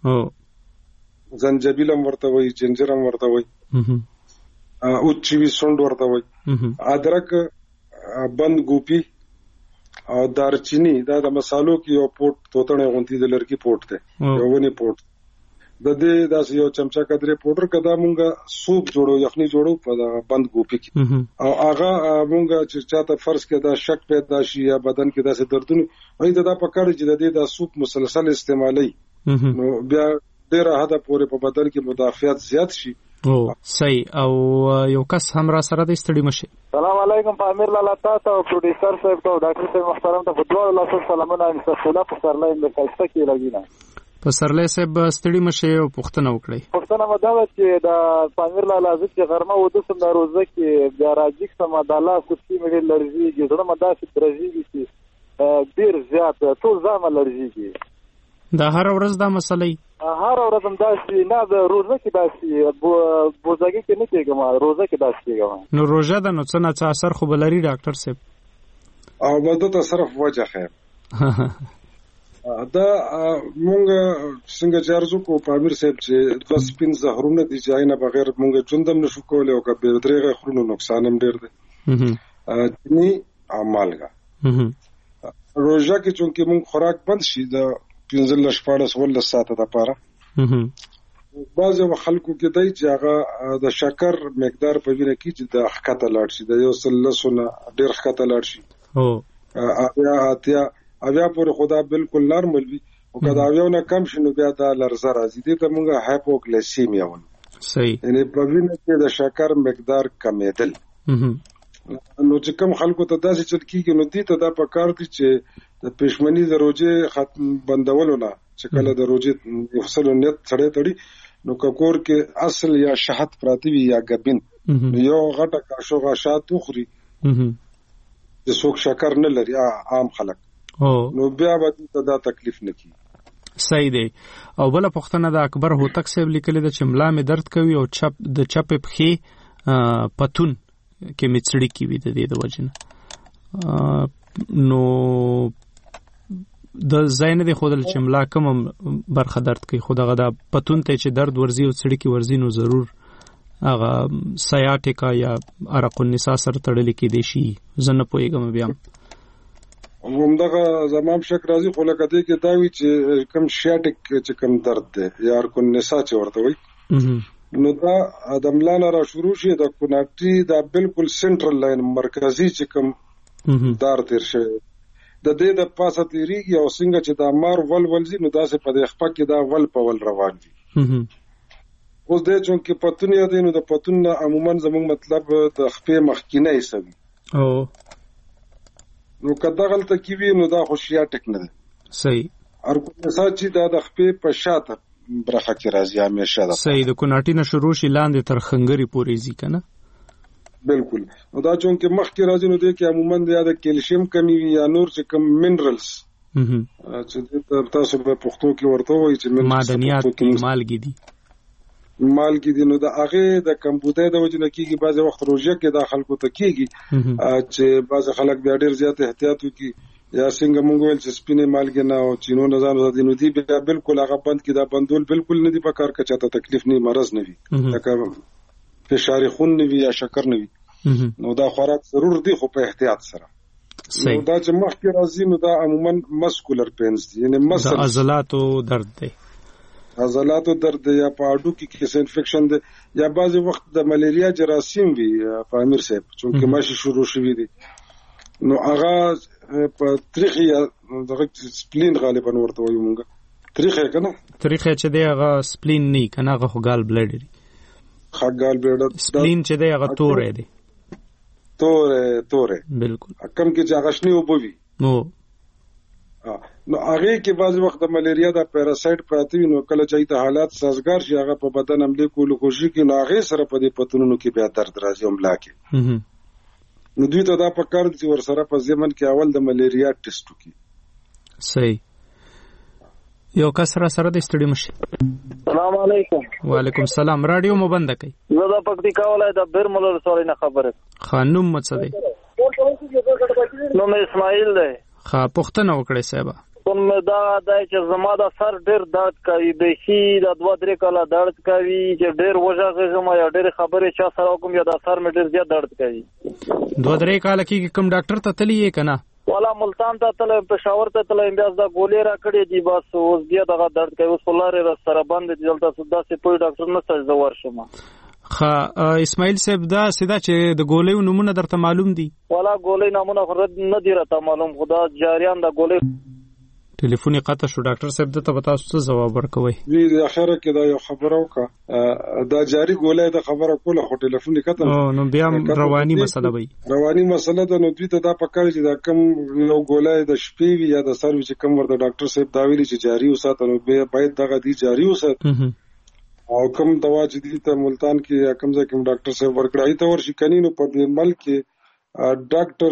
زنجبیل هم ورته وایي، جنجر هم ورته وایي، اوچوي سوند ورته وایي. ادرک، بند ګوپی او دارچینی دا د مصالو کې یو پوټ توتنه غونتی د لرګي پوټ ته یو ونی پوټ د دې داسې یو چمچا قدرې پاوډر کدا مونږه سوپ جوړو، یخني جوړو په بند ګوپی کې، او هغه مونږه چې چاته فرض کې دا شک پیدا شي یا بدن کې داسې دردونه وي دا پکړ چې د دې دا سوپ مسلسل استعمالي نو بیا ډیر حدا پورې په بدن کې مدافعت زیات شي. صحیح. او یو کس هم را سره د ستړي مشه. سلام علیکم پامیر لالا تاسو او پروډوسر صاحب ته ډاکټر صاحب محترم ته په دوه لاسو سلامونه انصافونه په سر لاین د کایسته کې لګینا. په سرلې صاحب ستړي مشه او پښتنه وکړي. پښتنه مداوت چې د پامیر لالا چې غرمه و د سم د روزه کې بیا راځي سم د الله کوڅې مې لرزي جوړه مداسه درځي چې ډیر زیات ټول ځم لرزي. دا هر ورځ دا مسلې هر ورځ هم داسې نه د روزه کې داسې بوزګي کې نه کېږم، روزه کې داسې کېږم. نو روزه د نو څه اثر خو بلري ډاکټر صاحب؟ او بده تصرف وجه خیر دا مونږ څنګه چارجو کو پامیر صاحب چې د سپین زهرونه دي چې نه بغیر مونږ چوندم نشو کولای او کبه درېغه خورونو نقصان هم ډیر دی. چني عملګه روزه کې چونکه مونږ خوراک بند شي د 15-14 ساعته لپاره بعض خلکو کې دای چې هغه د شکر مقدار په وینه کې چې د حقته لاړ شي د یو سلسونه ډیر حقته لاړ شي اویا پورې خدا بالکل نارمل وي او کدا اویا نه کم شنو بیا دا لرزه راځي دي ته موږ هایپوګلیسیمیا ون. صحیح. یعنی په وینه کې د شکر مقدار کمیدل. نو چې کوم خلکو ته داسې چل کیږي نو دي ته دا پکار دي چې د پښمنۍ د روزه ختم بندولو نه چې کله د روزه یفصل نیت سره تړي نو کور کې اصل یا شهد پراتی وي یا غبین یو غټه کاشوغه شات خوري د څوک شکر نه لري عام خلک نو بیا به دا تکلیف نه کی. صحیح دی. او بل پښتنه د اکبر هوتک صاحب لیکل د چملا می درد کوي او د چپ پخې پتون کې مڅړی کی وي د دې د وجنه نو د زین د خودل چملا کوم برخه درد کوي خدغه د پتون ته چې درد ورزي او څړی کی ورزي نو ضرور هغه سیاټیکا یا عرق النساء سره تړل کی دي شي زنه پويګم بیا همدغه زمام شک راځي خو لکه دې کې دا وی چې کم شیاټیک چې کم درد دی یا عرق النساء چې ورته وي نو دا د ملانه را شروع شي د کوناټي دا بالکل سنټرل لاین مرکزی چې کم دار تیر شي د دې د پاسه تیریږي او څنګه چې دا مار ولزي نو داسې په دې خپه کې دا ول په ول روان دي. اوس دې چونکه پتون یا دې نو د پتون عموما زموږ مطلب د خپې مخکینه حسابي نو کدا غلطه کی وی نو دا خوشیاټک نه ده. صحیح. ارکو چې دا د خپې په شاته برخه کې راځي همیشه ده. صحیح. د کوناټي نه شروع شي لاندې تر خنګري پورې ځي کنه. بالکل. نو دا چونکه مخ کې راځي نو دې کې عموما د کیلشیم کمی یا نور چې کم منرالز چې تاسو په پښتو کې ورته وایي چې معدنیات مالګي دي نو د هغه د کمپیوټر د وجنه کېږي بعض وخت روزه کې د خلکو ته کېږي چې بعض خلک بیا ډیر زیات احتیاط وکړي یا څنګه مونږ ویل چې سپینې مالګې نه او چینو نه ځان وځي نو دی بیا بالکل هغه بند کې دا بندول بالکل نه دی په کار کې چاته تکلیف نه مرز نه وي لکه فشار خون نه وي یا شکر نه وي نو دا خوراک ضرور دی خو په احتیاط سره. نو دا چې مخکې راځي نو دا عموما مسکولر پینز دي یعنی مسل عضلاتو درد دی عضلاتو درد یا په اډو کې کیس انفیکشن دی یا بعضی وخت د ملیریا جراثیم وي په امیر صاحب چونکه ماشي شروع شوی دی نو هغه په تریخي دغه سپلین غالبا ورته وایو مونږ تریخه کنه تریخه چې دی هغه سپلین نه کنه هغه ګال بلډ دی ګال بلډ سپلین چې دی هغه تورې دی تورې بالکل کم کې چې هغه شنی وبوي نو هغه کې بعض وخت د ملیریا د پیراسایت پراتی نو کله چې ته حالات سازگار شي هغه په بدن حمله کولو کوشش کوي نو هغه سره په دې پتونونو کې بیا درد راځي حمله کوي نو دوی ته دا پکار دي ور سره په ځمن کې اول د ملیریا ټیسټ وکړي. صحیح. یو کس را سره د ستړي مشي. السلام علیکم. وعلیکم السلام. رادیو مو بند کړئ. زه د پکتیکا ولایت د بیرمل ولسوالۍ نه خبره. خانم مڅ دی. نو مې اسماعیل دی. ښه پوښتنه وکړئ صاحب. کوم دا چې زما د سر ډېر درد کوي، بېخي د 2-3 کاله درد کوي چې ډېر وژغېږم یا ډېرې خبرې چا سره وکړم یا د سر مې ډېر زیات درد کوي. 2-3 کاله کېږي کوم ډاکټر ته تللی یې که نه؟ والا ملتان ته تللی، پېښور ته تللی، بیا دا ګولۍ را کړې دي، بس اوس بیا دغه درد کوي. اوس خو لارې راسره بند دي، دلته داسې پوه ډاکټر نشته چې زه ورشم. ښه اسماعیل صاحب دا سیده چې د ګولیو نومونه درته معلوم دي؟ والا ګولۍ نامونه خو نه دي راته معلوم، خو دا جاریان د ګولۍ. ټلیفون قطع شو. ډاکټر صاحب دته به تاسو څه ځواب ورکوئ؟ وی د اخره کې دا یو خبره وکړه، دا جاری ګولۍ د خبره کوله خو ټلیفون قطع نو بیا رواني مسله وي. رواني مسله ده، نو دوی ته دا پکار چې دا کم یو ګولۍ د شپې وي یا د سر وي چې کم ورته ډاکټر صاحب دا ویلي چې جاری وساتو، نو باید دغه دی جاری وساتو. او کم دوا چې دي ته ملتان کې یا کم ځای کې ډاکټر صاحب ورکړای ته ورشي کنينو په ملک کې ډاکټر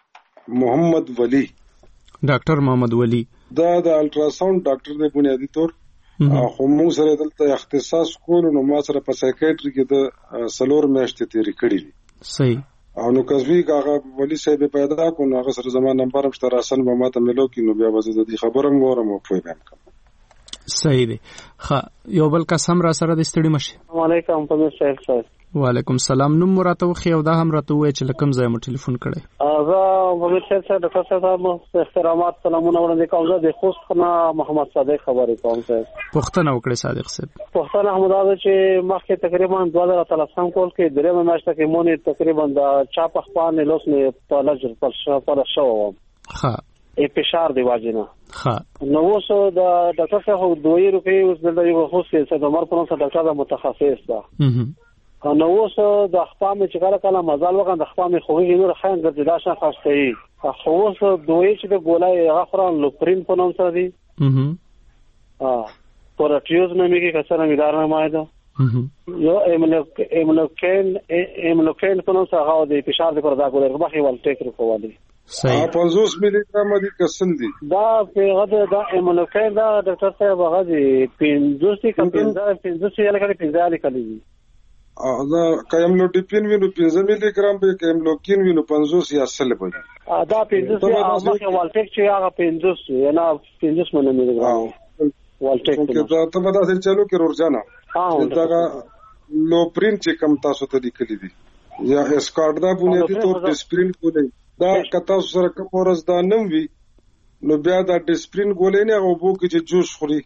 محمد ولی. ډاکټر محمد ولی دا د الټراساوند ډاکټر دی بنیادی طور، خو موږ سره دلته اختصاص کولو، نو ما سره په سایکیټري کې د 4 میاشتې تیری کړې دي. صحیح. او نو کزوی هغه ولی صاحب پیدا کو، نو هغه سره زموږ نمبر هم شته، راسن به ماته ملو کې، نو بیا به زه د دې خبرم غواړم او پوه یم. صحیح دی. ښه یو بل کس هم را سره د ستړي مشي. السلام علیکم پمیر صاحب. وعلیکم السلام. نوم مو راته وښیئ او دا هم راته ووایئ چې له کوم ځایه مو ټلیفون کړی؟ زه پمیر صاحب ډاکټر صاحب احترامات سلامونه وړاندې کوم. زه د خوست نه محمد صادق خبرې کوم. پوښتنه وکړئ صادق صاحب. پوښتنه هم دا ده چې مخکې تقریبا 2013 کال کې درېمه میاشت کې مونږ تقریبا د چاپ خپانې لوس نه په لجر پر شو وم. ښه فشار دی واجنه. ښه نو اوس د ډاکټر صاحب 2 روپۍ اوس دلته یو خوست کې د عمر پرونسه ډاکټر متخصص ده. نو اوس د خپامې چې کله مزال وکړ د خپامې خوږی نور خان ګرځیدا شان خاصتي. خو اوس دوی چې د ګولای غفران لوپرین په نوم سره دي. پورټیوز نومې کې کسره میدار نه مایده. یو ایملوکین په نوم سره هغه د فشار د پر دا ګولای مخې ول ټیک رکوالي. صحیح. 50 ملي ګرام دي کسل دي. دا پیغه دا ایملوکین دا ډاکټر صاحب هغه دي 50 کمپین دا 50 یاله کړي 50 کړي دي. دا کایملوډیپین وینو 5 ملي ګرام به کایملوکین وینو 50 یا 100 به. دا 50 یا مخه والټیک چې هغه 50 یا 50 ملي ګرام والټیک. دا ته به تاسو چالو کې ورځانا. دا لوپرین چې کم تاسو ته لیکلي دي یا اسکارډا بنیادی طور ډسپرین کولای. دا کته سره کوم ورځ دا نم وی، نو بیا دا ډسپرین ګولې نه او بو کې چې جوش خوري.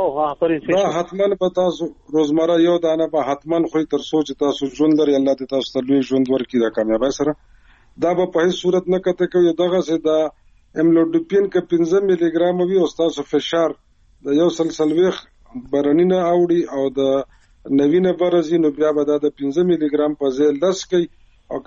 دا حتمن به تاسو روزمره یو دانه به حتمن خوري تر سوچ تاسو ژوند لري. الله دې تاسو ته لوی ژوند ورکړي دا کامیابی سره. دا به په هیڅ صورت نه کته کوي دغه سه دا ایملوډیپین ک 15 ملي ګرام وي او تاسو فشار د یو سلسلويخ برنینه اوړي او د نوینه برزي، نو بیا به دا د 15 ملي ګرام په ځای 10 کوي او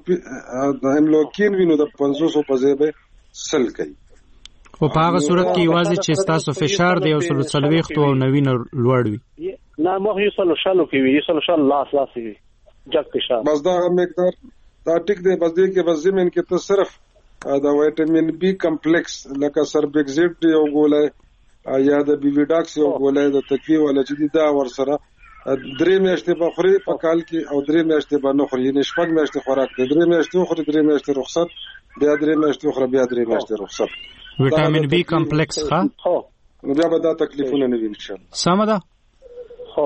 ایملوکین وینو د 500 په ځای به 100 کوي. او په هغه صورت کې یوازې چې تاسو فشار دی او سلويخت او نوینه لوړ وي. نه مخ یو سلوشالو کې وي، یو سلوشال لاس وي جګ فشار. بس دا مقدار دا ټیک دی. بس دې کې بس زمين کې ته صرف دا وټامین بی کمپلیکس لکه سربیکزیټ یو ګولای یا د بیویډاکس یو ګولای د تکوی ولا چې دا ور سره 3 میاشتې په خوري په کال کې او 3 میاشتې به نه خوري. یعنی شپږ میاشتې خوراک دی، 3 میاشتې خوري، 3 میاشتې رخصت، بیا 3 میاشتې خوري، بیا 3 میاشتې رخصت. وټامین بی کمپلیکس ښه. نو بیا به دا تکلیفونه نه وي ان شاء الله. سم ده. خو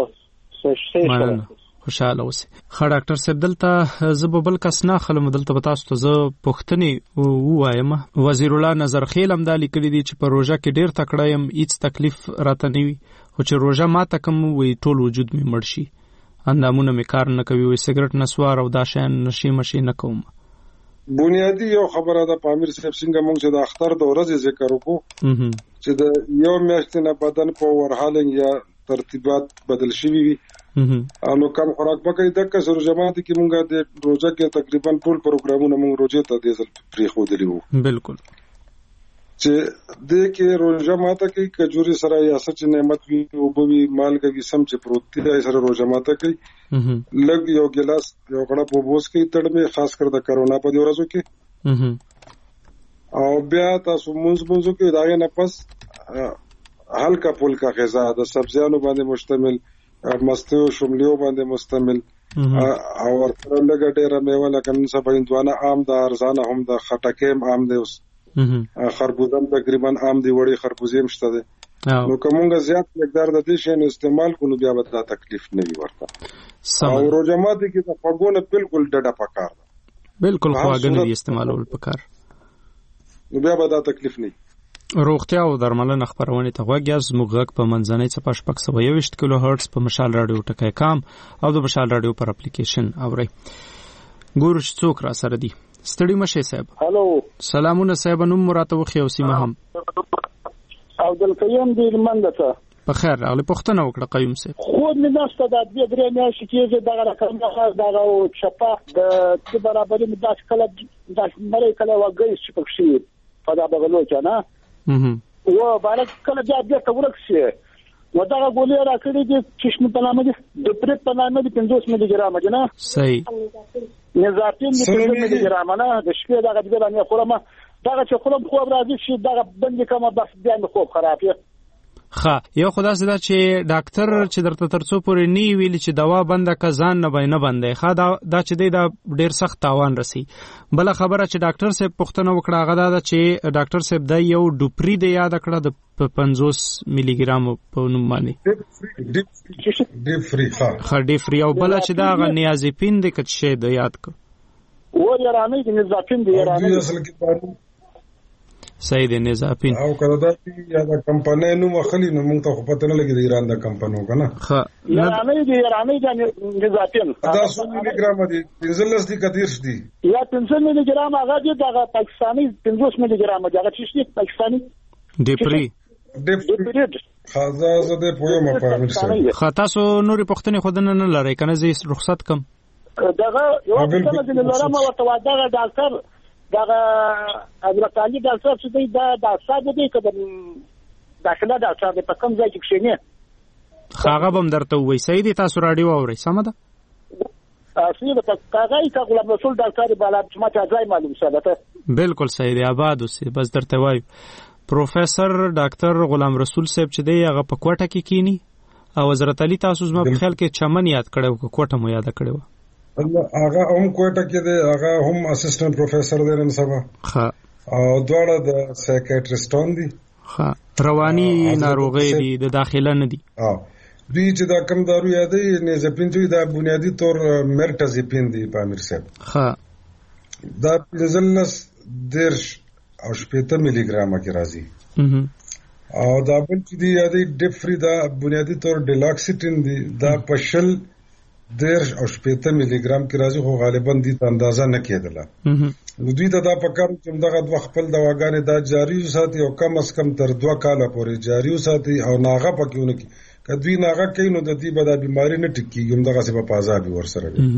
مننه. خوشاله اوسئ. ښه ډاکټر صاحب دلته زه به بل کس نه خلم دلته به تاسو ته زه پوښتنې ووایم. وزیر الله نظر خیل هم دا لیکلي دي چې په روژه کې ډېر تکړه یم، هیڅ تکلیف راته نه وي، خو چې روژه ماته کم وي ټول وجود مې مړ شي، اندامونه مې کار نه کوي، وایي سګرټ نسوار او دا شیان نشي مشي نه کوم. بنیادی یو خبره ده پامیر صاحب څنګه موږ چې د اختر د ورځې ذکر وکړو چې د یو میاشتې نه بدن په ورحالنګ یا ترتیبات بدل شوي وي نو کم خوراک پکې د کسر جماعت کې موږ د روزه کې تقریبا ټول پروګرامونه موږ روزه ته د ځل پری خو دلی وو. بالکل چې د کې روزه ماته کې کجوري سره یا سچ نعمت وی او بوي مالګه وی سم چې پروتي سره روزه ماته کې لګ یو ګلاس یو غړ په بوس کې تړمه خاص کر د کرونا په ورځو کې او بیا تاسو مونږ کې داغه نه پس هلکا پلکا غذا د سبزیانو باندې مشتمل، مستو شملیو باندې مشتمل او ورته لګه ډیره میوه لکه نن سبا هندوانه عام ده، ارزانه هم ده، خټکیم عام دی، اوس خربوزه تقریبا عام دی، وړي خربوزې هم شته دي. نو کومه زیات مقدار د دې شی استعمال کولو بیا به دا تکلیف نه وي ورته. او روزه ماته کې د خوګونه بالکل ډډه پکار ده، بالکل خواږه نه استعمالول پکار، نو بیا به دا تکلیف نه. روغتیا او درملنه خبرونه ته غوږی زموږ غږ په منځنۍ څپه 620 کیلو هرتز په مشال رادیو ټکی کام او د مشال رادیو پر اپلیکیشن اوري. ګورو چې څوک را سره دي. ستړي مشه صاحب. هالو. سلامونه صاحب، نوم مراته وخی او سیمه هم. عبدالقیوم دی منډه. په خیر راغلی، پوښتنه وکړه قیوم صاحب. خو نه نشته د دې درې میاشتې کې دغه رقم دغه چپا د برابرۍ مداش کله د مړی کله وګړي چې پکې په دا بغلو کې نه و باندې کله بیا ته ورکشي و دا غولې راکړي دي چشم په نامه دي د پرې په نامه دي 50 ملي ګرام دي نه صحیح نزاتین دي 50 ملي ګرام نه د شپې دا غږ نه خورم دا چې خورم خو راځي چې دا بندي کومه بس بیا مې خوب خراب یې. ښه یو خدا سره چې ډاکټر چې درته ترڅو پورې نی ویل چې دوا بنده کا ځان نه بینه بندي ښه دا چې دی دا ډیر سخت تاوان رسی. بل خبره چې ډاکټر صاحب پوښتنه وکړه هغه دا چې ډاکټر صاحب دا یو ډوپری دی یاد کړه د 50 ملي ګرام په نوم باندې ډی فری او بل چې دا غ نیازپین دی کڅ شه د یاد ک و یارانه د نیازپین دی یارانه اصل کې صحیح دی نزاپین او کله دا یا د کمپنۍ نو مخلي نو موږ ته پته نه لګي د ایران د کمپنیو کنه ښه ایراني د نزاپین دا 100 ملي ګرام دي 15 دي کثیر دي یا 15 ملي ګرام هغه دي د پاکستاني 15 ملي ګرام دي هغه چې پاکستاني ډیپری خاصه زده پوهه مفاهیم سره خاطا سو نورې پښتنې خودنه نه لري کنه زه رخصت کم دغه یو څه د لرم او توادغه ډاکټر دغه ازرقالي ډاکټر چې دی دا ډاکټر دی کده داخله ډاکټر دی په کوم ځای کې کښینه هغه بم درته وای صحیح دی تاسو رادیو اورئ سم ده اصلي د کاغای کا غلام رسول ډاکټر بالا چې ما ته ځای معلوم شوه ته بالکل صحیح دی آباد اوسې بس درته وای پروفیسور ډاکټر غلام رسول صاحب چې دی هغه په کوټه کې کینی او حضرت علي تاسو زما په خیال کې چمن یاد کړو کوټه مو یاد کړو هغه هم کوټه کې دی هغه هم اسسټنټ پروفیسور دی نن سبا ښه او دواړه د سایکیاټریسټون دي ښه رواني ناروغي دي د داخله نه دي دوی چې دا کم دارو یادې نه زپین چې دا بنیادی طور مرټازپین دی په امیر صاحب ښه دا پنځلس درش او 80 ملي ګرام کې راځي او دا بل چې دی یادې ډیفری دا بنیادی طور ډیلاکسیټین دی دا پشل درش او 80 ملي ګرام کې راځي خو غالبا دې ته اندازه نه کېدله دوی ته دا پکار چې دغه د خپل دواګانې دا جاری وساتي او کم از کم تر 2 کاله پورې جاری وساتي او ناغه پکېونه کې کدوی ناغه کوي نو د دې به د بیماری نه ټیکي هم دغه څه په عذاب ورسره وي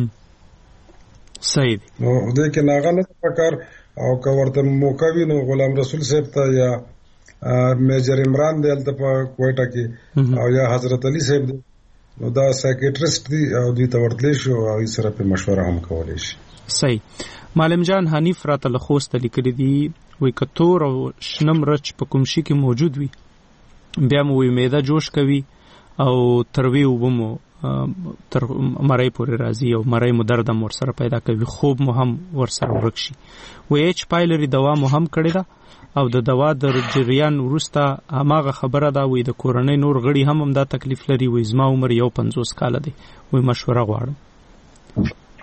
صحیح نو دې کې ناغه نه پکار او که ورته موقوي نو غلام رسول صاحب ته یا میجر عمران دلته په کوټه کې او یا حضرت علي صاحب نو دا سایکیاټریسټ دی او دوی ته ورتلی شو او یې سره په مشوره هم کولی شي. صحیح معلم جان حنیف راته له خوست لیکلي دي وایي که تور او شنه مرچ په کوم شي کې موجود وي بیا مو وایي معده جوش کوي او تروي اوبه مو تر مړی پورې راځي او مړی مو درد هم ورسره پیدا کوي خوب مو هم ورسره ورک شي وایي ایچ پایلري دوا مو هم کړې ده او د دوا د جریان وروسته هماغه خبره ده وایي د کورنۍ نور غړي هم دا تکلیف لري وایي زما عمر یو 50 کاله دی وایي مشوره غواړم.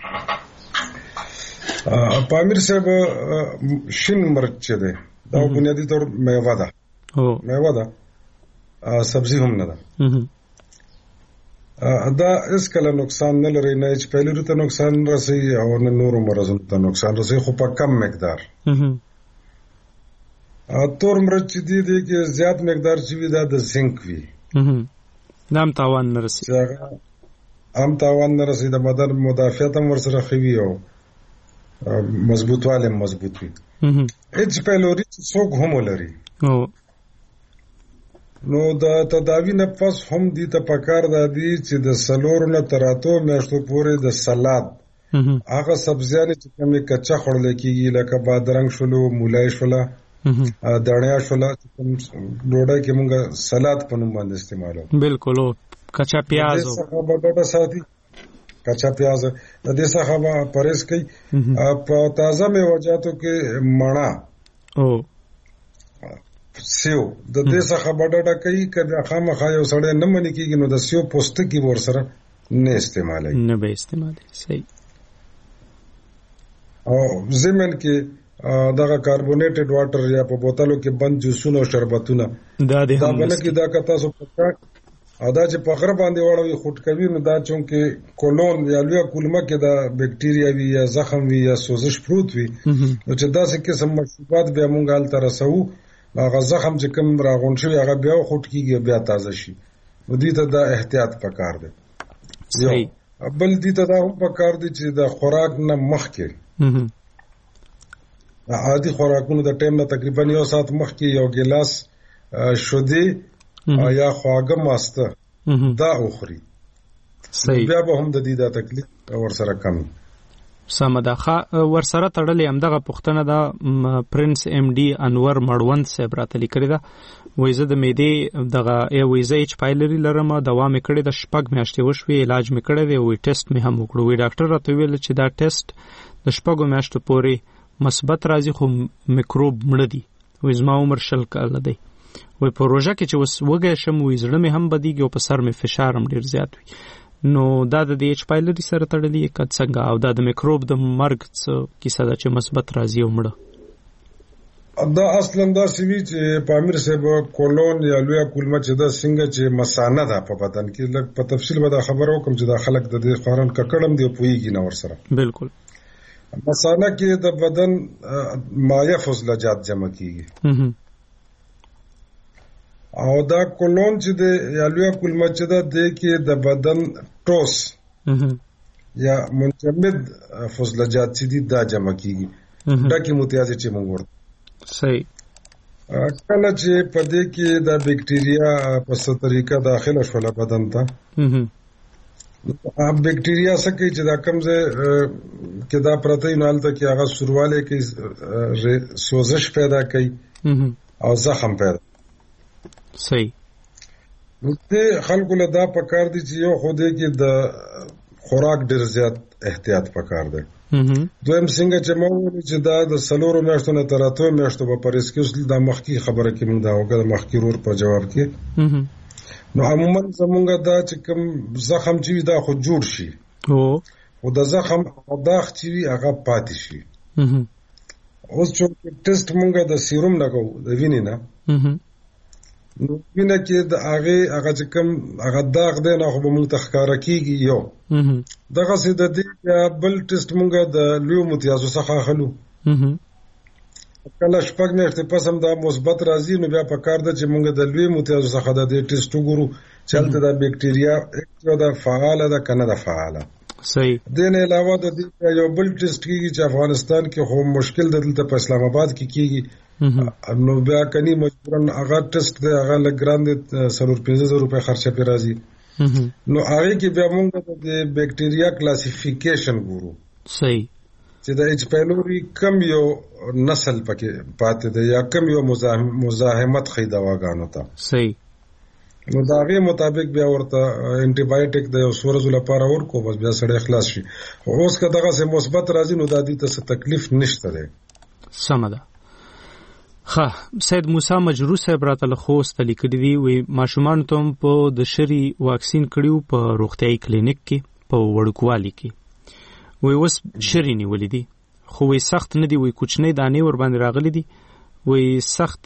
پامیر صاحب شین مرچ چې دی دا بنیادی طور میوه ده میوه ده سبزی هم نه ده دا اس کله نقصان نه لري نه چې پهلو ته نقصان رسي او نه نورو مرزونو ته نقصان رسي خو په کم مقدار تور مرچ دی کې زیات مقدار چې وي دا د زنک وي نام تاوان نه رسي هم تاوان نه رسي د بدن مدافعت هم ورسره خوي او مضبوطواله مضبوط وي اچ پیلوري څوک هم لري نو د تداوی نه پس هم دي ته پکار دادي چې د سلور نه تراتو میاشتو پورې د سلاد هغه سبزیانې چې کومه کچا خورل کیږي لکه بادرنګ شلو مولای شولا دړیا شولا ډوډۍ کې موږ سلاد په نوم باندې استعمالو. بالکل کچا پیاز څخه بټاټا ساتي کچا پیاز د دې څخه پرهیز کوي. په تازه میوه‌جاتو کې مڼه او سیو د دې څخه بټاټا کوي کله خامخا یو سړی نه مني کیږي نو د سیو پوستکی ور سره نه استعمالي نه به استعمالي. صحیح. او زمن کې دغه کاربونیټډ واټر یا په بوتلو کې بند جوسونه او شربتونه دا بنه کې دا کتا سو پکا ادا چې په غره باندې وړوي خټ کوي نو دا چونکه کولون یا لوی کولمه کې دا بکټیریا وی یا زخم وی یا سوزش پروت وي نو چې دا څه قسم مشروبات به مونږ حل تر رسو هغه زخم چې کوم راغون شي هغه بیا خټ کیږي بیا تازه شي. نو دې ته دا احتیاط پکار دی. صحیح. بل دې ته دا هم پکار دی چې د خوراک نه مخکې عادي خوراکونو د ټیم نه تقریبا یو ساعت مخکې یو ګلاس شودي یا خواږه ماسته دا اخري. صحیح. بیا به هم د دې د تکلیف ورسره کم. سمداخه ورسره تړلې همدغه پښتنه دا پرنس ام ډي انور مړوند صاحب راته لیکلي ده وایي زه د معدې دغه وایي زه ایچ پایلري لرم دوام یې کړی د 6 میاشتې وشوې علاج مې کړی دی وایي ټیسټ مې هم وکړو وایي ډاکټر راته ویل چې دا ټیسټ د 6 میاشتو پورې مثبت راځي خو میکروب مړه دي وایي زما عمر 20 کاله دی وایي په روژه کې چې وږی شم وایي زړه مې هم بدیږي او په سر مې فشار هم ډېر زیات وي نو دا د ایچ پایلري سره تړلې کړه څنګه او دا د میکروب د مرګ څه کیسه ده چې مثبت راځي او مړه دا اصلا دا سوي چې پامیر صاحب کولون یا لوی کولمه چې دا څنګه چې مسانه ده په بدن کې لکه په تفصیل به دا خبر وکم چې دا خلک د دې خورن ککړم دی پويږي نه ورسره. بالکل. مسانه کې د بدن مایع فضلجات جمع کیږي او دا کولون چې د یا لوی کولمه چې دا د کې د بدن ټوس یا منجمد فضلجات چې دي دا جمع کیږي ډکه متیازه چې موږ ورته. صحیح. کله چې په دې کې د بکټیریا په څه طریقه داخله شول بدن ته بکټیریا څخه چې دا کمزه کې دا پروتین حالت کې هغه سرواله کې سوزش پیدا کوي او زخم پیدا. صحیح. دې خلکو له دا پکار دي چې یو خوده کې د خوراک ډیر زیات احتیاط پکار دی. دویم څنګه چې مو چې دا د سلورو میاشتو نه تر اتو میاشتو په پریس کې د مخکې خبره کې موږ دا وکړه مخکې رور په جواب کې نو عموما زمونږ دا چې کوم زخم چې دا خو جوړ شي او د زخم داغ چې هغه پاتې شي. اوس چې ټیسټ موږ د سیروم نه کوو د وینې نه نو وینه کې د هغه چې کوم هغه داغ دی نه خو به موږ تخکاره کیږي یو دغه څه د دې بل ټیسټ موږ د لوی متیازو څخه اخلو کله شپږ میاشتې پس هم دا مثبت راځي نو بیا په کار ده چې موږ د لوی متیازو څخه د دې ټیسټ وګورو چې هلته د بکټیریا دا فعاله ده کنه ده فعاله. صحیح. دین علاوه د دې یو بل ټیسټ کیږي چې افغانستان کې خو مشکل ده دلته په اسلام آباد کې کیږي نو بیا کني مجبورن هغه ټیسټ دی هغه لګراند 150,000 روپے خرچه پی راځي نو هغه کې بیا موږ د بکټیریا کلاسیفیکیشن ګورو. صحیح. چې د ایچ پایلوري کم یو نسل پکې پاتې دی یا کم یو مزاحمت خې دواګانو ته. صحیح. نو دا غي مطابق بیا ورته انټي بایوټیک د یو سورزو لپاره ورکو بس بیا سړی خلاص شي. اوس که دغه سه مثبت راځي نو د دې ته تکلیف نشته دی. سمه. ها سید موسی مجروح صاحب راته له خوست لیکلي دی وی ماشومان ته په د شری واکسین کړیو په روغتيایي کلینیک کې په وړکوالي کې وی وس شری نیولې دي خو وی سخت نه دی وی کوچنی دانې ور باندې راغلي دي وی سخت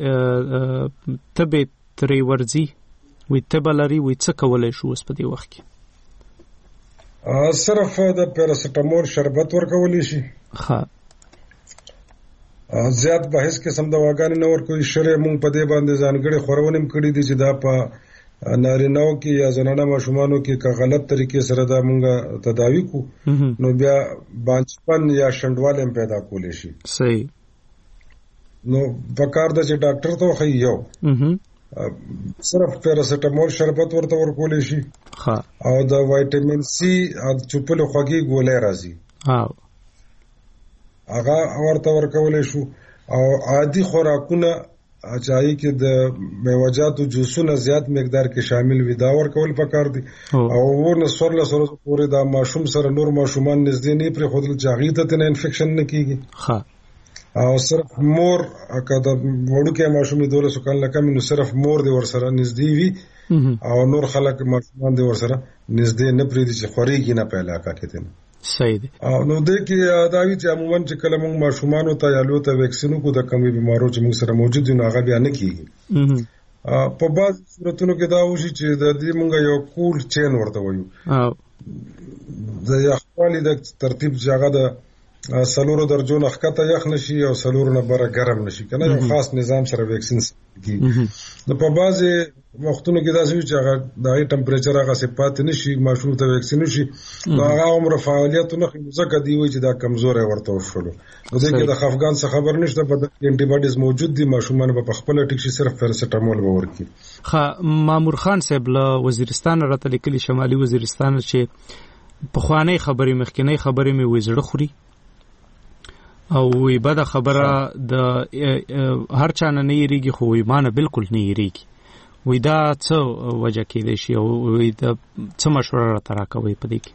تبه تری ورزي وی تبلري وی څه کولای شو اوس په دې وخت کې صرف د پیراسټامول شربت ورکولې شي. ها زیات بحث کې سم دواګانې نه ورکوي شرع مونږ په دې باندې ځانګړي خورونیم کړی دي چې دا په نارینه‌و کې یا زنانه ماشومانو کې که غلط طریقې سره دا مونږ تداوی کو نو بیا بانچپن یا شندوالم پیدا کولې شي. صحیح. نو پکار د چې ډاکټر ته خو یو صرف پیراسټامول شربت ورته ورکولې شي. ها او د وایټامین سی او چوپل خوږی ګولې راځي هغه ورته ورکولې شو. او عادي خوراکونه چاهي کې د میوه‌جاتو جوسونه زیات مقدار کې شامل وي دا ورکول پکار دي او ورنه سورله سره پورې دا ماشوم سره نور ماشومان نږدې نه پرې خودل چاغي ته نه انفیکشن نه کیږي او صرف مور کده وړوکې ماشومې 12 کال لکه نو صرف مور دی ور سره نږدې وي او نور خلک ماشومان دی ور سره نږدې نه پرې دي چې خوريږي نه پیدا کاکته صحیح دی نو د کې داوی چې عموما چې کله موږ ماشومان ته یالو ته ویکسینو کو د کمی بیمارو چې موږ سره موجود دي نو هغه بیا نه کیږي په بعض صورتونو کې دا وشي چې د دې موږ یو کول چین ورته وایو د یخوالي د ترتیب ځای د سلورو درجو نه ښکته یخ نشي او سلورو نه بره ګرم نشي کنه یو خاص نظام سره ویکسین کی نو په بعض وختونو کې دا چې هغه د ټمپریچر هغه صفات نشي ماشوم ته ویکسین شي هغه عمر فعالیت نه ځکه دی وي چې دا کمزور ورته وشول نو ځکه د خفګان څخه خبر نشته په انټي باډیز موجود دي ماشومان په خپل ټیک شي صرف پیراسټامول ورکي مامور خان صاحب له وزیرستان راته لیکلي شمالي وزیرستان چې په خواني خبرې مخکنی خبرې مې وزړه خوري او وی بد خبره د هر چا نه یریږي خو وی مانه بالکل نه یریږي وی دا څه وجه کې دی شي او وی دا څه مشوره را ترا کوي په دې کې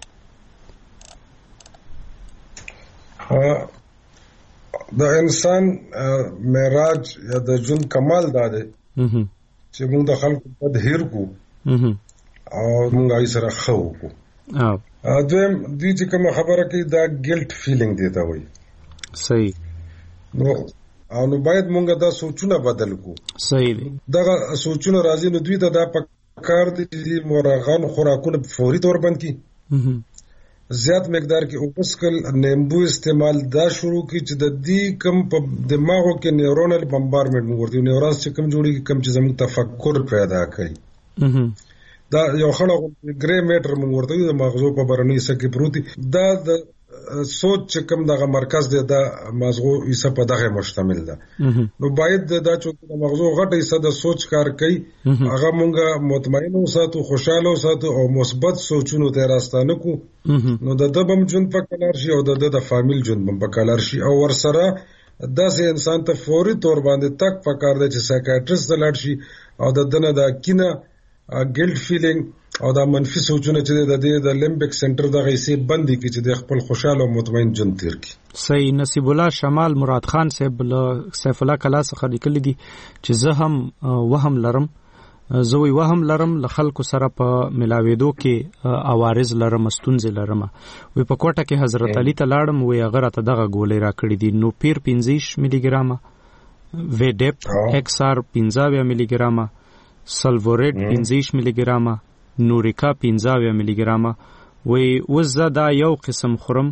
د انسان معراج یا د جون کمال داده چې موږ د خلکو په دهیر کو او موږ یې سره خو کو دویم دې چې کوم خبره کې دا ګیلټ فیلینګ دی دا وی صحیح نو باید مونږ دا سوچونه بدل کو صحیح دی دا سوچونه راځي نو دوی ته دا پکار دي چې مرغان خوراکونه فوري تور بند کی زیات مقدار کې اوپسکل نیمبو استعمال دا شروع کی چې د دې کم په دماغو کې نیورونل بمبارمنټ ورته نیورونز چې کم جوړیږي کم چې زموږ تفکر پیدا کوي دا یو خړه ګری میټر موږ ورته د مغزو په برني سکه پروتي دا د سوچ چې کوم دغه مرکز دی دا مغزو ایسه په دغه مشتمل ده نو باید دا چې د مغزو غټه ایسه د سوچ کار کوي هغه مونږه مطمئن اوساتو خوشاله اوساتو او مثبت سوچونو ته راستانه کو نو د دبم جون په کلار شي او د فامیل جون په کلار شي او ورسره داسې انسان ته فوري تور باندې تک پکار دی چې سایکیاټریست لاړ شي او د دنه د کینه ګیلټ فیلینګ او دا منفي سوچونه چې د لیمبیک سنټر دغه یې بندي کی چې د خپل خوشاله او مطمئن ژوند تیر کی صحیح نصیب الله شمال مراد خان صاحب سیف الله کلا څخه لیکلي دي چې زه هم وهم لرم زوی وهم لرم ل خلکو سره په ملاويدو کې اوارز لرم ستونزې لرم وي په کوټه کې حضرت علي ته لاړم وي هغه راته دغه ګولې را کړې دي نو پیر 15 ملي ګرام وډپ ایکس آر 15 ملي ګرام سلفوریټ 15 ملي ګرام نوریکا 15 ملي ګرام وی وزه دا یو قسم خورم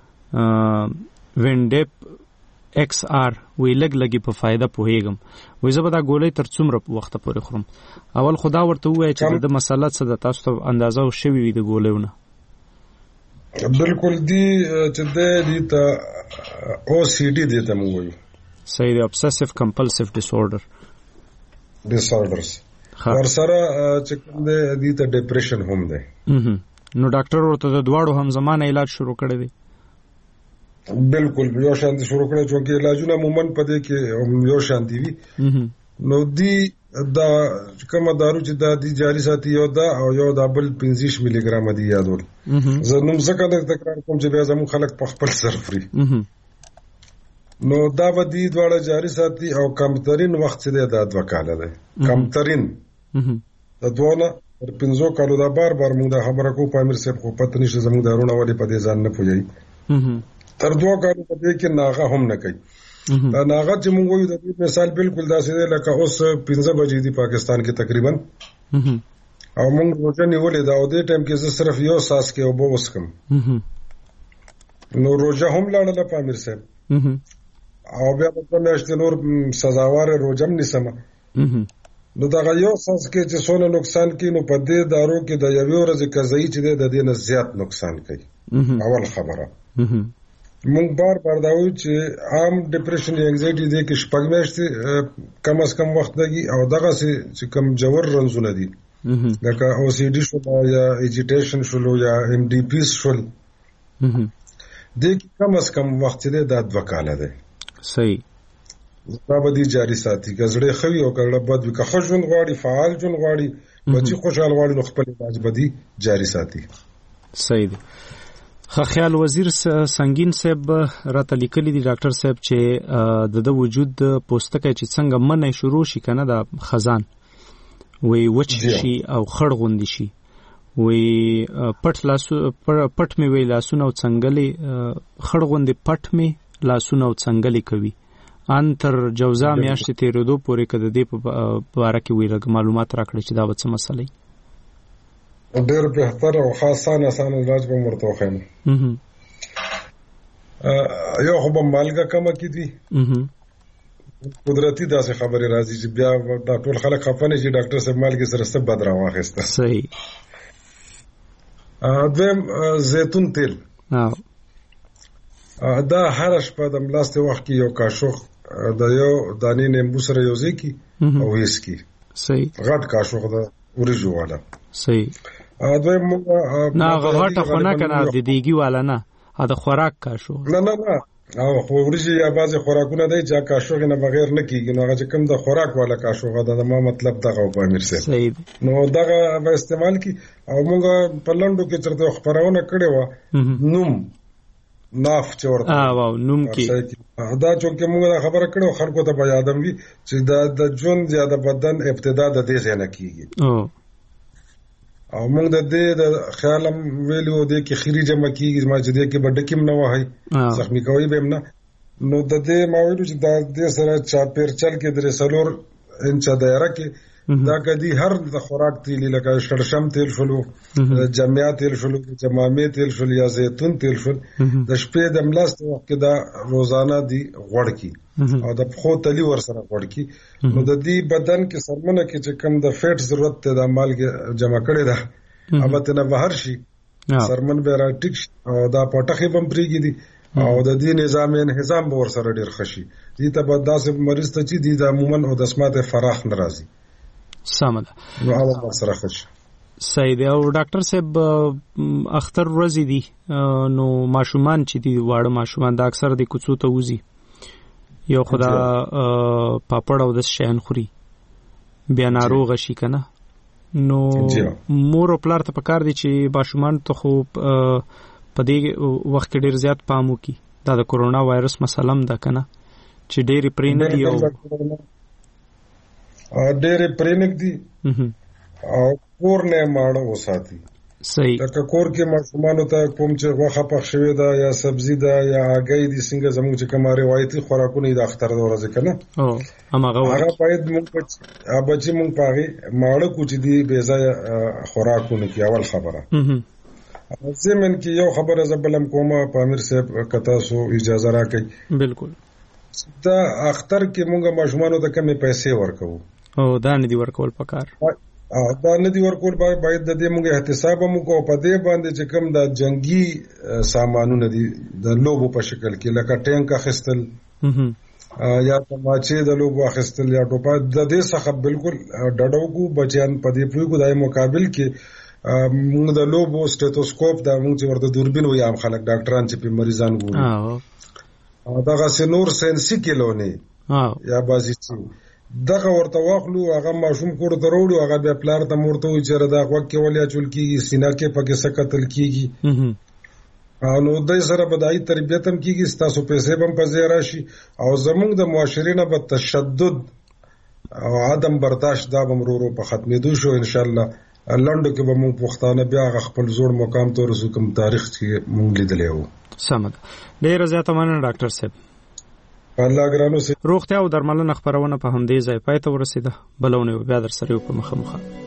وینډپ ایکس آر وی لګي په فائدہ پوهیږم وی زه به دا ګولې تر څومره وخت پورې خورم اول خدا ورته وای چې د مسله څه د تاسو ته اندازه شوی وي د ګولېونه بالکل دی چې د دې ته او سی ډي دې ته موږ صحیح obsessive compulsive disorders ورسره چې کوم دې ته ډیپریشن هم ده نو ډاکټر ورته د دواړو هم زمانه علاج شروع کړی دی بالکل یو شان شروع کړی چې علاجونه عموما په دې کې یو شان دي نو دی دا کومه دارو چې دا دی جاری ساتي یو دا او یو دا بل 15 ملي ګرام دی یادول زه نوم زکه د تکرار کوم چې بیا زمو خلک په خپل سر فري نو دا به دی دواړه جاری ساتي او کمترین وخت چې دا 2 کال ده کمترین د دوه پر 15 کالو دا بار موږ د خبره کو پامیر صاحب خو پته نشي زموږ دارونه ولې په دې ځان نه پوي تر 2 کالو په دې کې ناغه هم نه کوي دا ناغه چې موږ یو د مثال بالکل داسې دی لکه اوس 15 بجې دی پاکستان کې تقریبا او موږ روزه نیولې دا او دې ټایم کې زه صرف یو ساس کې او به وسکم نو روزه هم لاړه پامیر صاحب او بیا په میاشتې نور سزاوار روزه هم نسمه نو دا یو ساس کې چې څونه نقصان کوي نو په دې دارو کې د یوې ورځې قضایي چې د دې نه زیات نقصان کوي اول خبره مونږ بار دا وایو چې عام ډیپریشن یا انزایټي دې کې شپږ میاشتې کم از کم وخت دی او دغه چې کم جوړ رنځونه دي لکه او سی ډي شو یا ایجیټیشن شو یا ام ډي پی شو دې کې کم از کم وخت دی دا 2 کال دی صحیح دا به دي جاری ساتي که زړه خوي او کله بد وي که خوش ژوند غواړي فعال ژوند غواړي بچي خوشحال غواړي نو خپل علاج به دي جاری ساتي. صحیح دی. خیال وزیر سنگین صاحب راته لیکلي دي ډاکټر صاحب چې د وجود پوستکی چې څنګه منې شروع شي کنه د خزان وی وچ شي او خړ غوندي شي وی پټ می وی لاسونه او څنګلې خړ غوندي پټ می لاسونه او څنګلې کوي ان تر جوزا میاشتې تیرېدو پورې کده دې په باره کې وی لږ معلومات راکړي چې دا څه مسله ډېر بهتر او خاصان علاج به مرته وخم. یو خو به مالګه کمه کیدی قدرتی داسې خبرې راځي چې بیا دا ټول خلک خفنه چې ډاکټر صاحب مالګه سره څه بد راوخسته. صحیح. دویم زیتون تیل دا هر شپه د ملاستې وخت کې یو کاشوخ د یو دانې نیمبو سره یوځای کی او هیڅ کی. صحیح. غټ کاشوخ د ورجو والا. صحیح. دویم نه غټه خو نه کنه د دیګي والا نه دا خوراک کاشوخ نه او خو ورجی یا بعض خوراکونه دی چې کاشوخ نه بغیر نه کیږي نو هغه کوم د خوراک والا کاشوخ دا ما مطلب دغه په امیر سره. صحیح. نو دغه به استعمال کی او موږ په لندو کې چرته خبرونه کړې و نوم ناف چورته واو نوم کې دا چې موږ خبره کړو خلکو ته به یادم وي چې د جون زیاده بدن ابتدا د دې ځای نه کیږي او موږ د دې د خیالم ویلو د کې خيري جمع کیږي ما چې دې کې بډکیم نه وای زخمی کوي به نه نو د دې ما ویلو چې د دې سره چا پیر چل کې درې سلور انچ دایره کې دا کدي هر د خوراک تیل لکه شړشم تیل شلو جمعیا تیل شلو جمامه تیل شلو یا زیتون تیل شل د شپې د ملاست وخت کې دا روزانه دی غوړ کی او د خو تلی ور سره غوړ کی نو د دې بدن کې سرمنه کې چې کم د فیټ ضرورت ته د مالګه جمع کړي دا البته نه بهر شي سرمن به را ټیک او دا پټخې بم پریږي دي او د دې نظام انهضام به ور سره ډیر خشي دي ته به داسې مریض ته چې دي د عموما او د سماعت فراخ ناراضي سمه نو هغه سره خشي. صحیح دی. او ډاکټر صاحب اختر ورځې دي نو ماشومان چې دي واړه ماشومان دا اکثر د کوڅو ته وځي یو خدا پاپړ او د شین خوري بیا ناروغ شي کنه نو مور او پلار ته پکار دي چې ماشومان ته خو په دې وخت کې ډیر زیات پام وکړي دا د کورونا وایرس مسله ده کنه چې ډیر پرینګ دی او ډېر پرېنګ دي او کور نه ماړه وساتي. صحیح. لکه کور کې ماشومان ته کوم چې غوښه پخ شوی دا یا سبزی دا یا هګۍ دي څنګه زموږ چې کوم روایتي خوراکونه د اختر د ورځې کنه هغه باید موږ بچي موږ پاغي ماړه کوچ دي بے ځای خوراکونه کې اول خبره زمين کې یو خبره زبلم کومه په امیر صاحب کتا سو اجازه راکړي. بالکل. دا اختر کې موږ ماشومان ته کمې پیسې ورکو او دا نه دی ورکول پکار دا نه دی ورکول باید د دې موږ احتساب مو کو په دې باندې چې کوم د جنگي سامانونه دي د لوبو په شکل کې لکه ټینک اخیستل یا تماچې د لوبو اخیستل یا ټوپا د دې څخه بالکل ډډو کو بچیان په دې پوی کو دای مقابل کې موږ د لوبو سټیتوسکوپ دا موږ ورته دوربین وي عام خلک ډاکټران چې په مریضان ګوري دغه سنور سنسي کیلونه یا بازی چې دغه ورته واخلو هغه ماشوم کور ته وروړو هغه بیا پلار ته مرته وي چې دا وخت کې ولیا چول کیږي سینا کې پکې سکتل کیږي نو دای سره بدایي تربیت هم کیږي تاسو پیسې هم په ځای راشي او زموږ د معاشرینه په تشدد او عدم برداشت دا بمرورو په ختمېدو شو ان شاء الله لندو کې به موږ پښتانه بیا خپل زوړ مقام ته رسو کوم تاریخ کې موږ لیدلی وو. سمه ده. ډیره زیاته مننه ډاکټر صاحب. الله ګرانو سي. روغتیا او درملنه خبرونه په همدې ځای پای ته ورسیده. بلونه بیا در سره په مخه